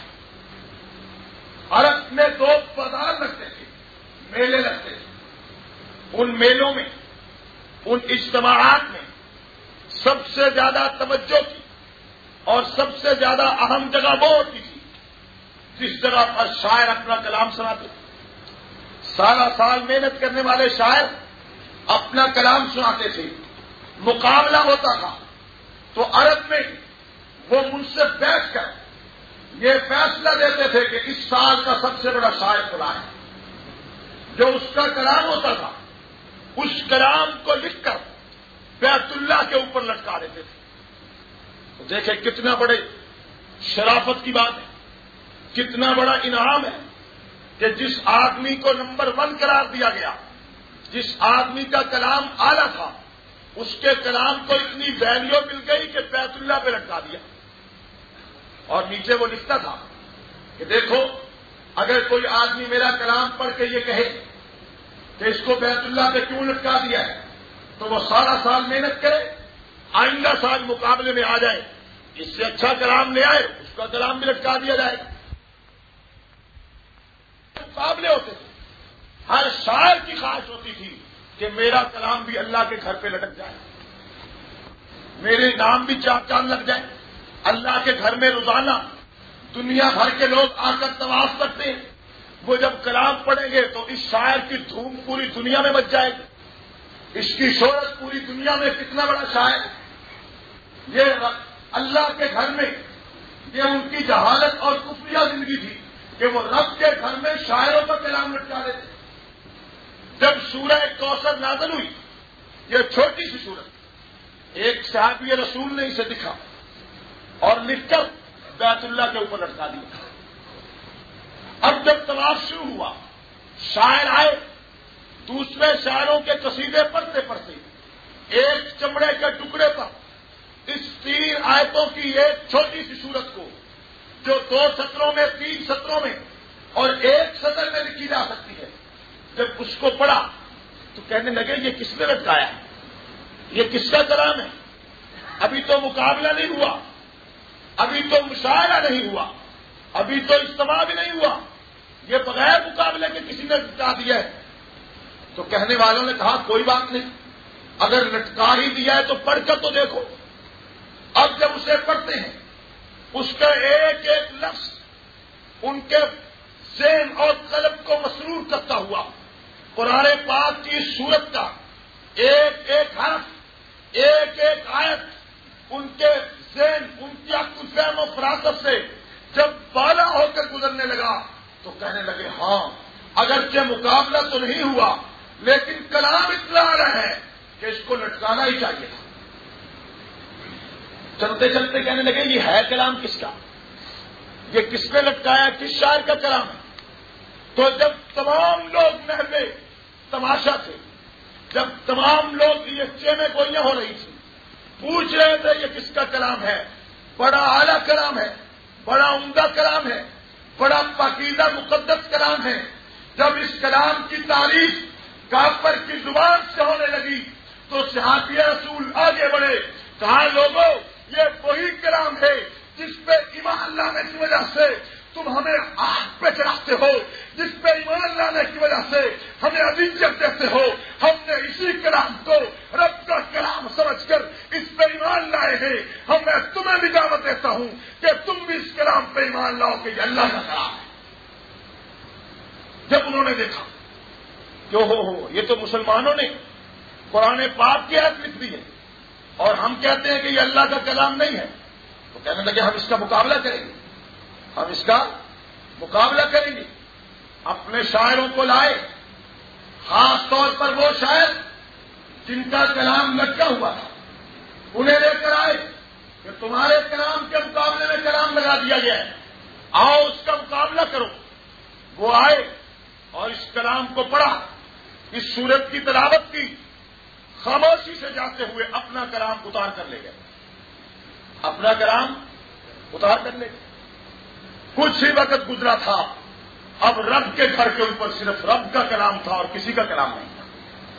عرب میں 2 بازار لگتے تھے، میلے لگتے تھے۔ ان میلوں میں، ان اجتماعات میں سب سے زیادہ توجہ کی اور سب سے زیادہ اہم جگہ وہ ہوتی تھی جس جگہ پر شاعر اپنا کلام سناتے تھے۔ سارا سال محنت کرنے والے شاعر اپنا کلام سناتے تھے، مقابلہ ہوتا تھا تو عرب میں وہ منصف بیٹھ کر یہ فیصلہ دیتے تھے کہ اس سال کا سب سے بڑا شاعر کھلا ہے۔ جو اس کا کلام ہوتا تھا اس کلام کو لکھ کر بیت اللہ کے اوپر لٹکا دیتے تھے۔ تو دیکھیں کتنا بڑے شرافت کی بات ہے، کتنا بڑا انعام ہے کہ جس آدمی کو نمبر 1 قرار دیا گیا، جس آدمی کا کلام اعلیٰ تھا، اس کے کلام کو اتنی ویلیو مل گئی کہ بیت اللہ پہ لٹکا دیا۔ اور نیچے وہ لکھتا تھا کہ دیکھو اگر کوئی آدمی میرا کلام پڑھ کے یہ کہے کہ اس کو بیت اللہ پہ کیوں لٹکا دیا ہے، تو وہ سارا سال محنت کرے، آئندہ سال مقابلے میں آ جائے، اس سے اچھا کلام لے آئے، اس کا کلام بھی لٹکا دیا جائے گا۔ مقابلے ہوتے تھے، ہر شاعر کی خواہش ہوتی تھی کہ میرا کلام بھی اللہ کے گھر پہ لٹک جائے، میرے نام بھی چاک چاند لگ جائے۔ اللہ کے گھر میں روزانہ دنیا بھر کے لوگ آ کر طواف کرتے ہیں، وہ جب کلام پڑھیں گے تو اس شاعر کی دھوم پوری دنیا میں مچ جائے گی، اس کی شہرت پوری دنیا میں، کتنا بڑا شاعر۔ یہ اللہ کے گھر میں یہ ان کی جہالت اور کفریہ زندگی تھی کہ وہ رب کے گھر میں شاعروں کا کلام لٹکا دیتے۔ جب سورہ کوثر نازل ہوئی، یہ چھوٹی سی سورت، ایک صحابی رسول نے اسے دکھا اور لکھ کر بیت اللہ کے اوپر لٹکا دیا۔ اب جب طواف شروع ہوا، شاعر آئے، دوسرے شاعروں کے قصیدے پڑھتے پڑھتے ایک چمڑے کے ٹکڑے پر اس 3 آیتوں کی ایک چھوٹی سی سورت کو، جو 2 سطروں میں، 3 سطروں میں اور 1 سطر میں لکھی جا سکتی ہے، جب اس کو پڑھا تو کہنے لگے یہ کس نے لٹکایا ہے، یہ کس کا کلام ہے؟ ابھی تو مقابلہ نہیں ہوا، ابھی تو مشاعرہ نہیں ہوا، ابھی تو اجتماع بھی نہیں ہوا، یہ بغیر مقابلے کے کسی نے لٹکا دیا ہے۔ تو کہنے والوں نے کہا کوئی بات نہیں، اگر لٹکا ہی دیا ہے تو پڑھ کر تو دیکھو۔ اب جب اسے پڑھتے ہیں، اس کا ایک ایک لفظ ان کے ذہن اور قلب کو مسرور کرتا ہوا، قرآن پاک کی سورت کا ایک ایک حرف، ایک ایک آیت ان کے ذہن، ان کی عقل و فہم و فراست سے جب بالا ہو کر گزرنے لگا تو کہنے لگے ہاں اگرچہ مقابلہ تو نہیں ہوا لیکن کلام اتنا آ رہا ہے کہ اس کو لٹکانا ہی چاہیے تھا۔ چلتے چلتے کہنے لگے یہ ہے کلام کس کا، یہ کس نے لٹکایا، کس شاعر کا کلام ہے؟ تو جب تمام لوگ محل تماشا تھے، جب تمام لوگ یہ چیمیں گوئیاں ہو رہی تھی، پوچھ رہے تھے یہ کس کا کلام ہے، بڑا اعلیٰ کلام ہے، بڑا عمدہ کلام ہے، بڑا پاکیزہ مقدس کلام ہے، جب اس کلام کی تعریف کافر کی زبان سے ہونے لگی تو صحابی رسول آگے بڑھے، کہا لوگوں یہ وہی کلام ہے جس پہ ایمان لانے کی وجہ سے تم ہمیں آگ پہ چڑھاتے ہو، جس پہ ایمان لانے کی وجہ سے ہمیں اذیت دیتے ہو، ہم نے اسی کلام کو رب کا کلام سمجھ کر اس پہ ایمان لائے ہیں، میں تمہیں بھی دعوت دیتا ہوں کہ تم بھی اس کلام پہ ایمان لاؤ کہ یہ اللہ کا کلام ہے۔ جب انہوں نے دیکھا کہ ہو یہ تو مسلمانوں نے قرآن پاک کی آیت لکھ دی ہے اور ہم کہتے ہیں کہ یہ اللہ کا کلام نہیں ہے، تو کہنے لگے ہم اس کا مقابلہ کریں گے، ہم اس کا مقابلہ کریں گے۔ اپنے شاعروں کو لائے، خاص طور پر وہ شاعر جن کا کلام لٹکا ہوا تھا، انہیں لے کر آئے کہ تمہارے کلام کے مقابلے میں کلام لگا دیا گیا ہے، آؤ اس کا مقابلہ کرو۔ وہ آئے اور اس کلام کو پڑھا، اس سورت کی تلاوت کی، خاموشی سے جاتے ہوئے اپنا کلام اتار کر لے گئے، اپنا کلام اتار کر لے گئے۔ کچھ ہی وقت گزرا تھا، اب رب کے گھر کے اوپر صرف رب کا کلام تھا اور کسی کا کلام نہیں تھا۔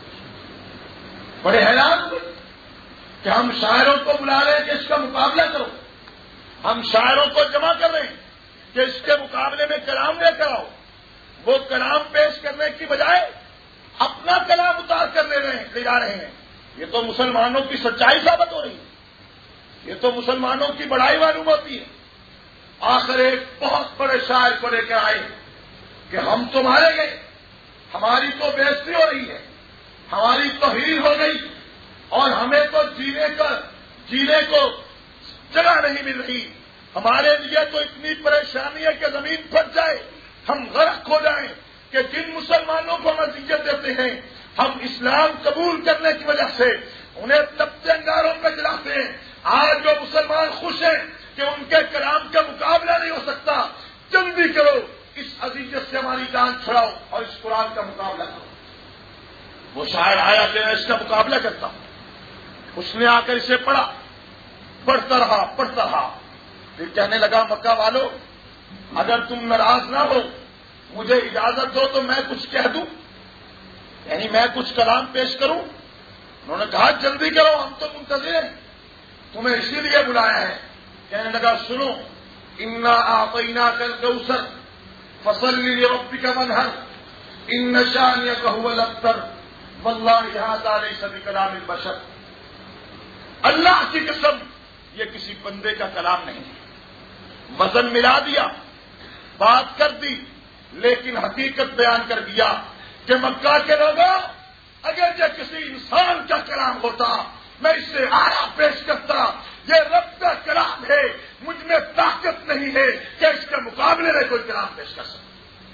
بڑے حیران ہوئے کہ ہم شاعروں کو بلا رہے ہیں کہ اس کا مقابلہ کرو، ہم شاعروں کو جمع کر رہے ہیں کہ اس کے مقابلے میں کلام لے کر آؤ، وہ کلام پیش کرنے کی بجائے اپنا کلام اتار کر لے جا رہے ہیں۔ یہ تو مسلمانوں کی سچائی ثابت ہو رہی ہے، یہ تو مسلمانوں کی بڑائی معلوم ہوتی ہے۔ آخر ایک بہت بڑے شاعر کو لے کر آئے کہ ہم تو مارے گئے، ہماری تو بےعزتی ہو رہی ہے، ہماری توہین ہو گئی اور ہمیں تو جینے کو جگہ نہیں مل رہی، ہمارے لیے تو اتنی پریشانی ہے کہ زمین پھٹ جائے، ہم غرق ہو جائیں کہ جن مسلمانوں کو ہم اذیت دیتے ہیں، ہم اسلام قبول کرنے کی وجہ سے انہیں تپتے انگاروں پہ جلاتے ہیں۔ آج جو مسلمان خوش ہیں کہ ان کے کلام کا مقابلہ نہیں ہو سکتا، جلدی کرو اس اذیت سے ہماری جان چھڑاؤ اور اس قرآن کا مقابلہ کرو۔ وہ شاعر آیا کہ میں اس کا مقابلہ کرتا ہوں، اس نے آ کر اسے پڑھتا رہا، پھر کہنے لگا مکہ والو اگر تم ناراض نہ ہو مجھے اجازت دو تو میں کچھ کہہ دوں، یعنی میں کچھ کلام پیش کروں۔ انہوں نے کہا جلدی کرو، ہم تو منتظر ہیں، تمہیں اسی لیے بلایا ہے۔ کہنے لگا سنو، انا اعطیناک الکوثر فصل لربک وانحر ان شانئک هو الابتر واللہ ھذا لیس بکلام البشر۔ اللہ کی قسم یہ کسی بندے کا کلام نہیں ہے۔ وزن ملا دیا، بات کر دی، لیکن حقیقت بیان کر دیا کہ مکہ کے لوگوں اگر یہ کسی انسان کا کلام ہوتا میں اس سے آیا پیش کرتا، یہ رب کا کلام ہے، مجھ میں طاقت نہیں ہے کہ اس کے مقابلے میں کوئی کلام پیش کر سکتا۔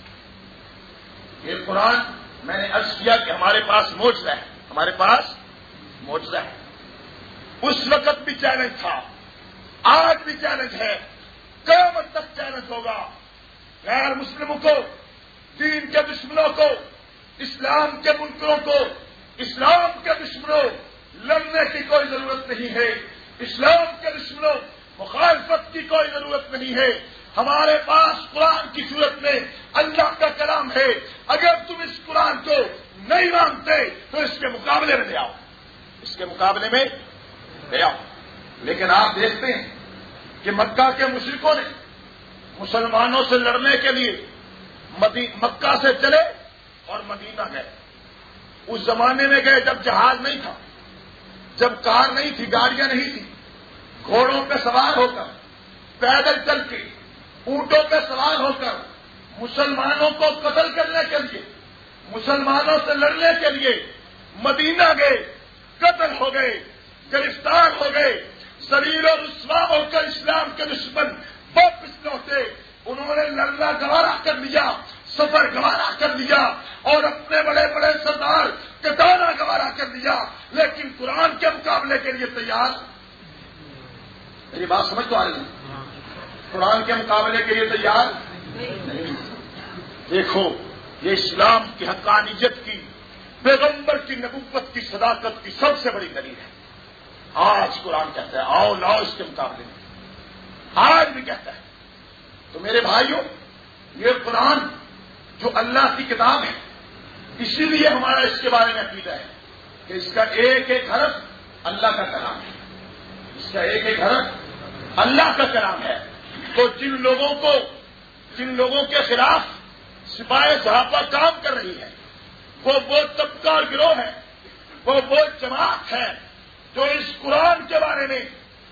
یہ قرآن میں نے عرض کیا کہ ہمارے پاس معجزہ ہے، ہمارے پاس معجزہ ہے۔ اس وقت بھی چیلنج تھا، آج بھی چیلنج ہے، قیامت تک چیلنج ہوگا۔ غیر مسلموں کو، دین کے دشمنوں کو، اسلام کے منکروں کو، اسلام کے دشمنوں لڑنے کی کوئی ضرورت نہیں ہے، اسلام کے دشمنوں مخالفت کی کوئی ضرورت نہیں ہے۔ ہمارے پاس قرآن کی صورت میں اللہ کا کلام ہے، اگر تم اس قرآن کو نہیں مانتے تو اس کے مقابلے میں لے آؤ، اس کے مقابلے میں لے آؤ۔ لیکن آپ دیکھتے ہیں کہ مکہ کے مشرکوں نے مسلمانوں سے لڑنے کے لیے مکہ سے چلے اور مدینہ گئے۔ اس زمانے میں گئے جب جہاز نہیں تھا، جب کار نہیں تھی، گاڑیاں نہیں تھی، گھوڑوں پہ سوار ہو کر، پیدل چل کے، اونٹوں پہ سوار ہو کر مسلمانوں کو قتل کرنے کے لیے، مسلمانوں سے لڑنے کے لیے مدینہ گئے، قتل ہو گئے، گرفتار ہو گئے، ذلیل و رسوا ہو کر اسلام کے دشمن واپس لوٹے۔ انہوں نے لڑنا گوارا کر لیا، سفر گوارا کر لیا اور اپنے بڑے بڑے سردار کٹانا گوارا کر لیا، لیکن قرآن کے مقابلے کے لیے تیار۔ میری بات سمجھ تو آ رہی ہے؟ قرآن کے مقابلے کے لیے تیار نہیں۔ دیکھو یہ اسلام کی حقانیت کی، پیغمبر کی نبوت کی صداقت کی سب سے بڑی دلیل ہے۔ آج قرآن کہتا ہے آؤ لاؤ اس کے مقابلے میں، آج بھی کہتا ہے۔ تو میرے بھائیوں، یہ قرآن جو اللہ کی کتاب ہے، اسی لیے ہمارا اس کے بارے میں عقیدہ ہے کہ اس کا ایک ایک حرف اللہ کا کلام ہے، اس کا ایک ایک حرف اللہ کا کلام ہے۔ تو جن لوگوں کے خلاف سپاہی صحابہ کام کر رہی ہے، وہ طبقہ اور گروہ ہے، وہ جماعت ہے جو اس قرآن کے بارے میں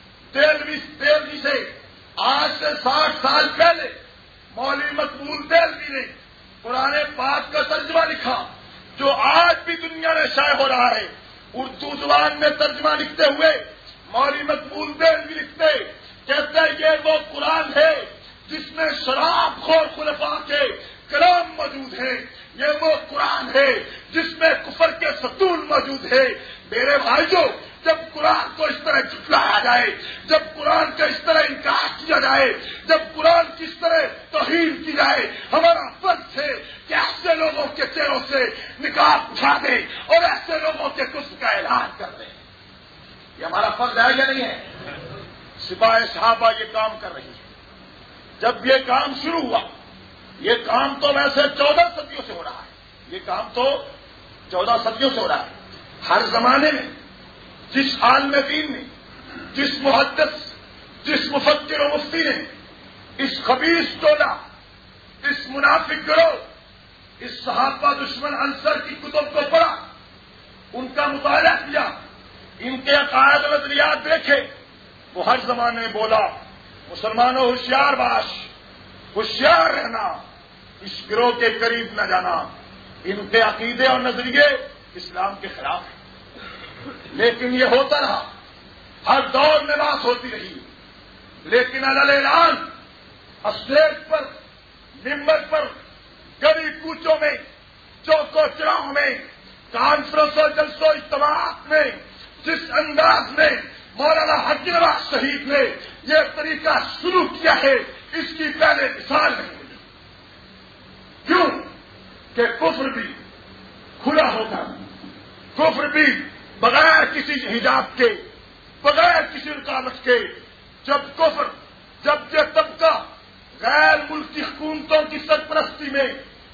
دہلوی سے آج سے 60 سال پہلے مولوی مقبول دہلوی نے قرآن پاک کا ترجمہ لکھا، جو آج بھی دنیا میں شائع ہو رہا ہے۔ اردو زبان میں ترجمہ لکھتے ہوئے مولوی مقبول دہلوی لکھتے، کہتے ہیں یہ وہ قرآن ہے جس میں شراب خور خلفاء کے کلام موجود ہے، یہ وہ قرآن ہے جس میں کفر کے ستون موجود ہے۔ میرے بھائیوں، جب قرآن کو اس طرح جھٹلایا جائے، جب قرآن کا اس طرح انکار کیا جائے، جب قرآن کی اس طرح توہین کی جائے، ہمارا فرض ہے کہ ایسے لوگوں کے چہروں سے نقاب اٹھا دیں اور ایسے لوگوں کے کفر کا اعلان کر دیں۔ یہ ہمارا فرض ہے یا نہیں ہے؟ سپاہی صحابہ یہ کام کر رہی ہے، جب یہ کام شروع ہوا، یہ کام تو ویسے 14 صدیوں سے ہو رہا ہے، یہ کام تو 14 صدیوں سے ہو رہا ہے. ہر زمانے میں جس عالم دین نے، جس محدث، جس مفکر و مفتی نے اس خبیث ٹولہ، اس منافق گروہ، اس صحابہ دشمن عنصر کی کتب کو پڑھا، ان کا مطالعہ کیا، ان کے عقائد و نظریات دیکھے، وہ ہر زمانے میں بولا مسلمانوں ہوشیار باش، ہوشیار رہنا، اس گروہ کے قریب نہ جانا، ان کے عقیدے اور نظریے اسلام کے خلاف ہیں. لیکن یہ ہوتا رہا، ہر دور میں بات ہوتی رہی، لیکن اعلان اسٹیج پر، ممبر پر، گلی کوچوں میں، چوکوں چراہوں میں، کانفرنسوں جلسوں اجتماعات میں جس انداز میں مولانا حق نواز شہید نے یہ طریقہ شروع کیا ہے، اس کی پہلے مثال نہیں ملی. کیوں کہ کفر بھی کھلا ہوتا، کفر بھی بغیر کسی حجاب کے، بغیر کسی رکاوٹ کے، جب یہ طبقہ غیر ملکی حکومتوں کی سرپرستی میں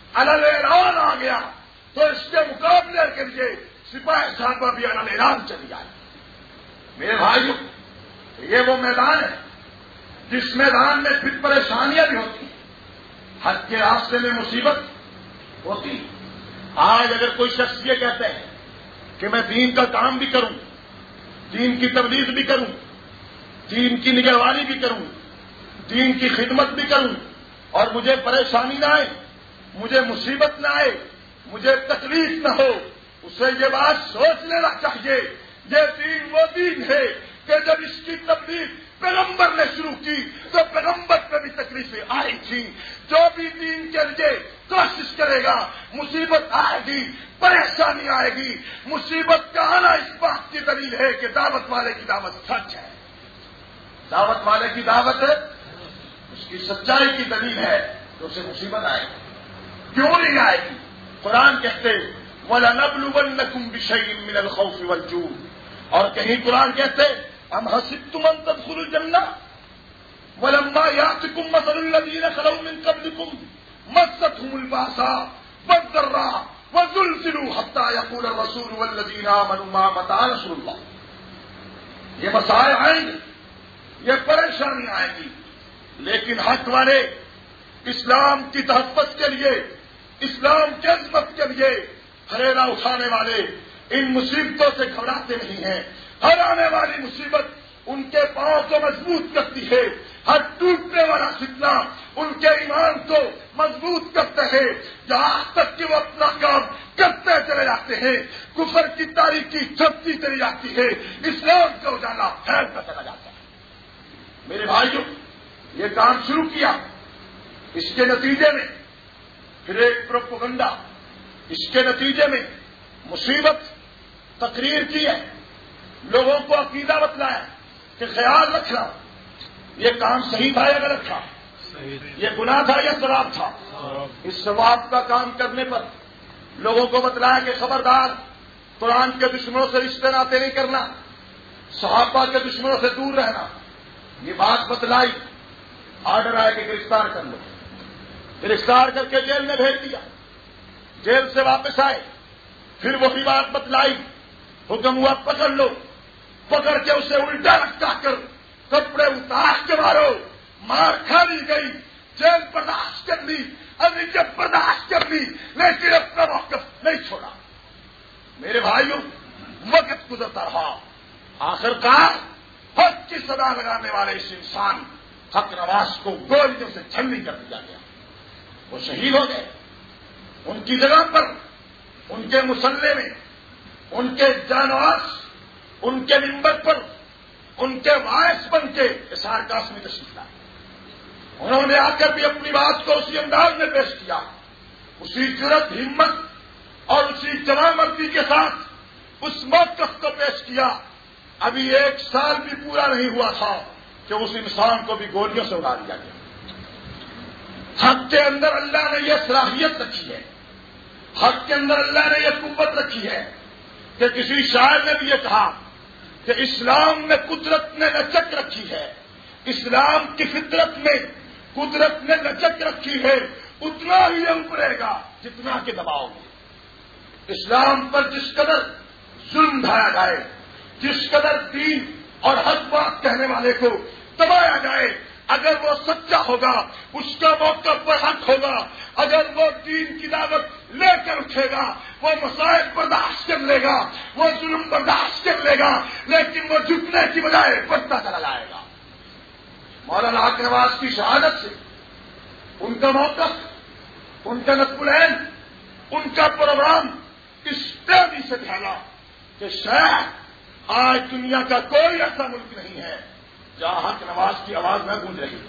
اعلان آ گیا تو اس کے مقابلے کے لیے سپاہی صاحبہ بھی اعلان چلی آئی. میرے بھائیوں، یہ وہ میدان ہے جس میدان میں پھر پریشانیاں بھی ہوتی ہیں، حق کے راستے میں مصیبت ہوتی. آج اگر کوئی شخص یہ کہتا ہے کہ میں دین کا کام بھی کروں، دین کی تبلیغ بھی کروں، دین کی نگہبانی بھی کروں، دین کی خدمت بھی کروں، اور مجھے پریشانی نہ آئے، مجھے مصیبت نہ آئے، مجھے تکلیف نہ ہو، اسے یہ بات سوچ لینا چاہیے یہ دین وہ دین ہے کہ جب اس کی تبلیغ پیغمبر نے شروع کی تو پیغمبر پہ بھی تکلیفیں آئی تھی. جو بھی دین کے لیے کوشش کرے گا مصیبت آئے گی، پریشانی آئے گی. مصیبت کا آنا اس بات کی دلیل ہے کہ دعوت والے کی دعوت سچ ہے، دعوت والے کی دعوت اس کی سچائی کی دلیل ہے تو اسے مصیبت آئے گی. کیوں نہیں آئے گی؟ قرآن کہتے وَلَنَبْلُوَنَّكُمْ بِشَيْءٍ مِّنَ الْخَوْفِ وَالْجُوعِ، اور کہیں قرآن کہتے أَمْ حَسِبْتُمْ أَن تَدْخُلُوا الْجَنَّةَ وَلَمَّا يَأْتِكُم مَّثَلُ الَّذِينَ خَلَوْا مِن قَبْلِكُم مَّسَّتْهُمُ الْبَأْسَاءُ وَالضَّرَّاءُ وَزُلْزِلُوا حَتَّىٰ يَقُولَ الرَّسُولُ وَالَّذِينَ آمَنُوا مَعَهُ مَتَىٰ نَصْرُ اللَّهِ. یہ مسائل آئیں گے، یہ پریشانی آئے گی، لیکن حق والے اسلام کی تحفظ کے لیے، اسلام کی عظمت کے لیے ہریرا اٹھانے والے ان مصیبتوں سے گھبراتے نہیں ہیں. ہر آنے والی مصیبت ان کے پاؤں کو مضبوط کرتی ہے، ہر ٹوٹنے والا فتنہ ان کے ایمان کو مضبوط کرتا ہے، جہاں تک کہ وہ اپنا کام کرتے چلے جاتے ہیں. کفر کی تاریکی چھپتی چلی جاتی ہے، اسلام کا اجالا پھیلتا چلا جاتا ہے. میرے بھائیوں، یہ کام شروع کیا، اس کے نتیجے میں پھر ایک پروپیگنڈا، اس کے نتیجے میں مصیبت تقریر کی ہے، لوگوں کو عقیدہ بتلایا کہ خیال رکھنا یہ کام صحیح تھا یا غلط تھا، یہ گناہ تھا یا ثواب تھا. اس ثواب کا کام کرنے پر لوگوں کو بتلایا کہ خبردار قرآن کے دشمنوں سے رشتے ناطے نہیں کرنا، صحابہ کے دشمنوں سے دور رہنا. یہ بات بتلائی، آرڈر آیا کہ گرفتار کر لو، گرفتار کر کے جیل میں بھیج دیا. جیل سے واپس آئے، پھر وہی بات بتلائی، حکم ہوا پکڑ لو، پکڑ کے اسے الٹا لٹکا کر کپڑے اتار کے مارو. مار کھا لی گئی، جیل برداشت کر لی، اذیت برداشت کر لی، لیکن اپنا موقف نہیں چھوڑا. میرے بھائیوں، وقت گزرتا رہا، آخرکار حق کی صدا لگانے والے اس انسان حق نواز کو گولیوں سے چھلنی کر دیا گیا. وہ شہید ہو گئے. ان کی جگہ پر، ان کے مسلح میں، ان کے جانواز، ان کے ممبر پر، ان کے باعث بن کے اسحاق قاسمی تشریف لائے. انہوں نے آ کر بھی اپنی بات کو اسی انداز میں پیش کیا، اسی جرأت، ہمت اور اسی جوانمردی کے ساتھ اس موقف کو پیش کیا. ابھی 1 سال بھی پورا نہیں ہوا تھا کہ اس انسان کو بھی گولیوں سے اڑا دیا گیا. حق کے اندر اللہ نے یہ صلاحیت رکھی ہے، حق کے اندر اللہ نے یہ قوت رکھی ہے کہ کسی شاعر نے بھی یہ کہا کہ اسلام میں قدرت نے لچک رکھی ہے، اسلام کی فطرت میں قدرت نے لچک رکھی ہے اتنا ہی یہ ابھرے گا جتنا کہ دباؤ گے. اسلام پر جس قدر ظلم ڈھایا جائے، جس قدر دین اور حق بات کہنے والے کو دبایا جائے، اگر وہ سچا ہوگا اس کا موقع پر حق ہوگا، اگر وہ دین کی دعوت لے کر اٹھے گا، وہ مسائل برداشت کر لے گا، وہ ظلم برداشت کر لے گا، لیکن وہ جھکنے کی بجائے بڑھتا چلا جائے گا. مولانا حق نواز کی شہادت سے ان کا موقف، ان کا نقب العین، ان کا پروگرام اس تیزی سے پھیلا کہ شاید آج دنیا کا کوئی ایسا ملک نہیں ہے جہاں حق نواز کی آواز نہ گونج رہی،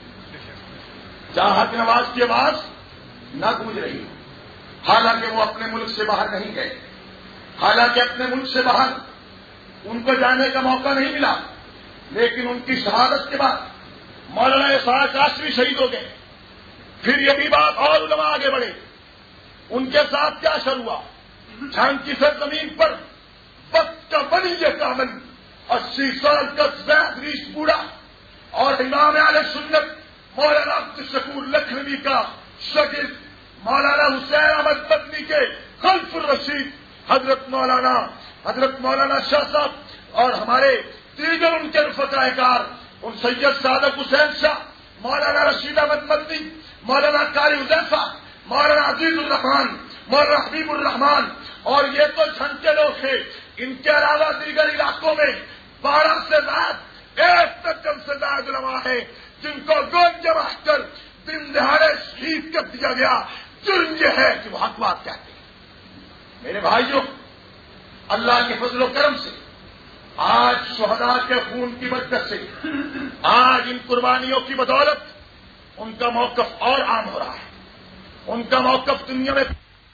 جہاں حق نواز کی آواز نہ گونج رہی. حالانکہ وہ اپنے ملک سے باہر نہیں گئے، حالانکہ اپنے ملک سے باہر ان کو جانے کا موقع نہیں ملا، لیکن ان کی شہادت کے بعد مولانا اسحاق کاشمی شہید ہو گئے. پھر یہ بھی بات اور علماء آگے بڑھے، ان کے ساتھ کیا اثر ہوا. جھنگ کی سرزمین پر وقت کا بنی یہ کامل 80 سال کا زید ریش بوڑھا اور امام اہل سنت مولانا عبدالشکور لکھنوی کا شاگرد مولانا حسین احمد مدنی کے خلف الرشید حضرت مولانا شاہ صاحب اور ہمارے دیگر ان کے رفقائے کار ان سید صادق حسین شاہ، مولانا رشید احمد مدنی، مولانا قاری حذیفہ، مولانا عزیز الرحمان، مولانا حبیب الرحمان، اور یہ تو جھنگ کے لوگ تھے. ان کے علاوہ دیگر علاقوں میں 12 سے زائد 1 درجن سے زائد علماء ہیں جن کو گوند جمع کر دن دہاڑے شہید کر دیا گیا. جرم یہ ہے کہ وہ حق بات کہتے ہیں. میرے بھائیوں، اللہ کے فضل و کرم سے آج شہداء کے خون کی برکت سے، آج ان قربانیوں کی بدولت ان کا موقف اور عام ہو رہا ہے. ان کا موقف دنیا میں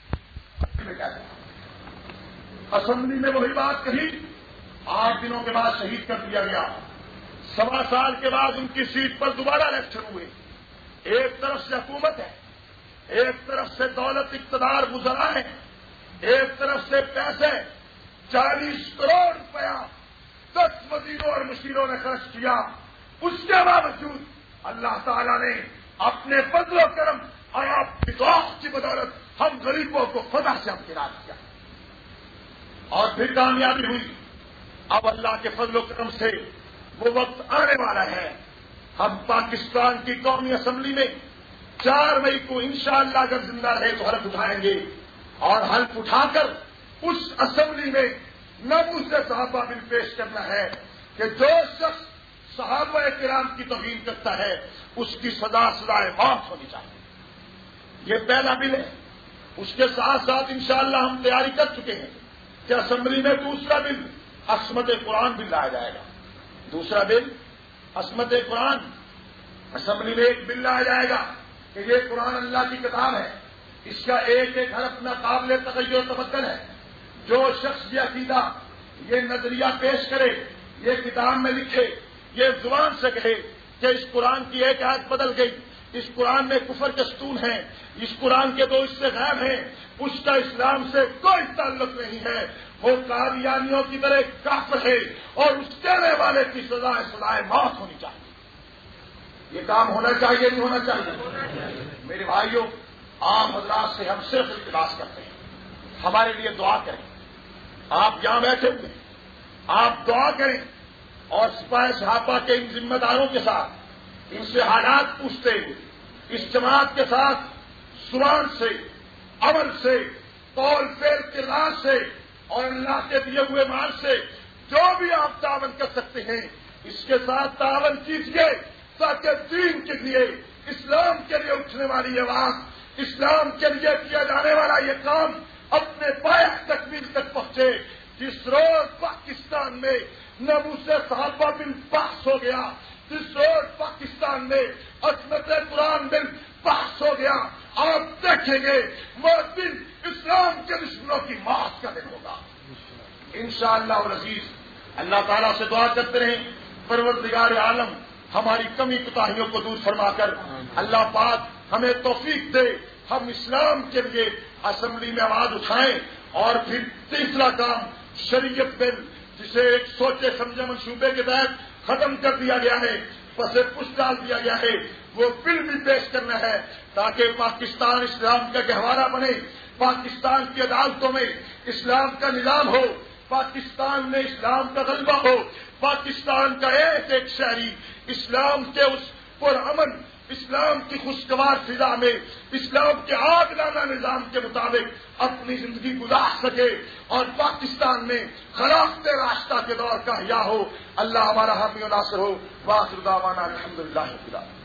اسمبلی میں وہی بات کہی، 8 دنوں کے بعد شہید کر دیا گیا. 1.25 سال کے بعد ان کی سیٹ پر دوبارہ الیکشن ہوئے. ایک طرف سے حکومت ہے، ایک طرف سے دولت اقتدار گزرا ہے، ایک طرف سے پیسے 40 کروڑ روپیہ 10 وزیروں اور مشیروں نے خرچ کیا. اس کے باوجود اللہ تعالیٰ نے اپنے فضل و کرم اور آپ کی دعا کی بدولت ہم غریبوں کو خدا سے امکنار کیا اور پھر کامیابی ہوئی. اب اللہ کے فضل و کرم سے وہ وقت آنے والا ہے. ہم پاکستان کی قومی اسمبلی میں 4 مئی کو انشاءاللہ اگر زندہ رہے تو حلف اٹھائیں گے، اور حلف اٹھا کر اس اسمبلی میں ناموس صحابہ بل پیش کرنا ہے کہ جو شخص صحابہ کرام کی توہین کرتا ہے اس کی سزائے موت ہونی چاہیے. یہ پہلا بل ہے. اس کے ساتھ ساتھ انشاءاللہ ہم تیاری کر چکے ہیں کہ اسمبلی میں دوسرا بل عصمت قرآن بل لایا جائے گا. دوسرا بل عصمت قرآن، اسمبلی میں ایک بل لایا جائے گا کہ یہ قرآن اللہ کی کتاب ہے، اس کا ایک ایک حرف ناقابل تغیر و تبدل ہے. جو شخص یہ عقیدہ، یہ نظریہ پیش کرے، یہ کتاب میں لکھے، یہ زبان سے کہے کہ اس قرآن کی ایک آیت بدل گئی، اس قرآن میں کفر کے ستون ہیں، اس قرآن کے 2 حصے غائب ہیں، اس کا اسلام سے کوئی تعلق نہیں ہے، وہ قادیانیوں کی طرح کافر ہے اور اس کہنے والے کی سزائے موت ہونی چاہیے. یہ کام ہونا چاہیے نہیں ہونا چاہیے؟ میرے بھائیوں، عام حضرات سے ہم صرف التماس کرتے ہیں ہمارے لیے دعا کریں. آپ یہاں بیٹھے ہوئے آپ دعا کریں اور سپاہی صحابہ کے ان ذمہ داروں کے ساتھ ان سے حالات پوچھتے ہوئے اس جماعت کے ساتھ زبان سے، عمل سے، قول فعل کے راز سے اور اللہ کے دیے ہوئے مال سے جو بھی آپ تعاون کر سکتے ہیں اس کے ساتھ تعاون کیجیے تاکہ دین کے لیے، اسلام کے لیے اٹھنے والی آواز، اسلام کے لیے کیا جانے والا یہ کام اپنے پایہ تکمیل تک پہنچے. جس روز پاکستان میں ناموس صحابہ بل پاس ہو گیا، جس روز پاکستان میں عصمت قرآن بل پاس ہو گیا، آپ دیکھیں گے وہ دن اسلام کے دشمنوں کی موت کا دن ہوگا انشاءاللہ العزیز. اللہ تعالیٰ سے دعا کرتے رہیں پروردگار عالم ہماری کمی کوتاہیوں کو دور فرما کر اللہ پاک ہمیں توفیق دے ہم اسلام کے لیے اسمبلی میں آواز اٹھائیں. اور پھر تیسرا کام شریعت بل جسے ایک سوچے سمجھے منصوبے کے تحت ختم کر دیا گیا ہے، پس پش ڈال دیا گیا ہے، وہ بل بھی پیش کرنا ہے تاکہ پاکستان اسلام کا گہوارہ بنے، پاکستان کی عدالتوں میں اسلام کا نظام ہو، پاکستان میں اسلام کا غلبہ ہو، پاکستان کا ایک ایک شہری اسلام کے اس پرامن، اسلام کی خوشگوار فضا میں، اسلام کے آگ لانا نظام کے مطابق اپنی زندگی گزار سکے اور پاکستان میں خلافت راستہ کے دور کا حیا ہو۔ اللہ ہمارا حامی و ناصر ہو۔ وآخر دعوانا الحمدللہ رب العالمین۔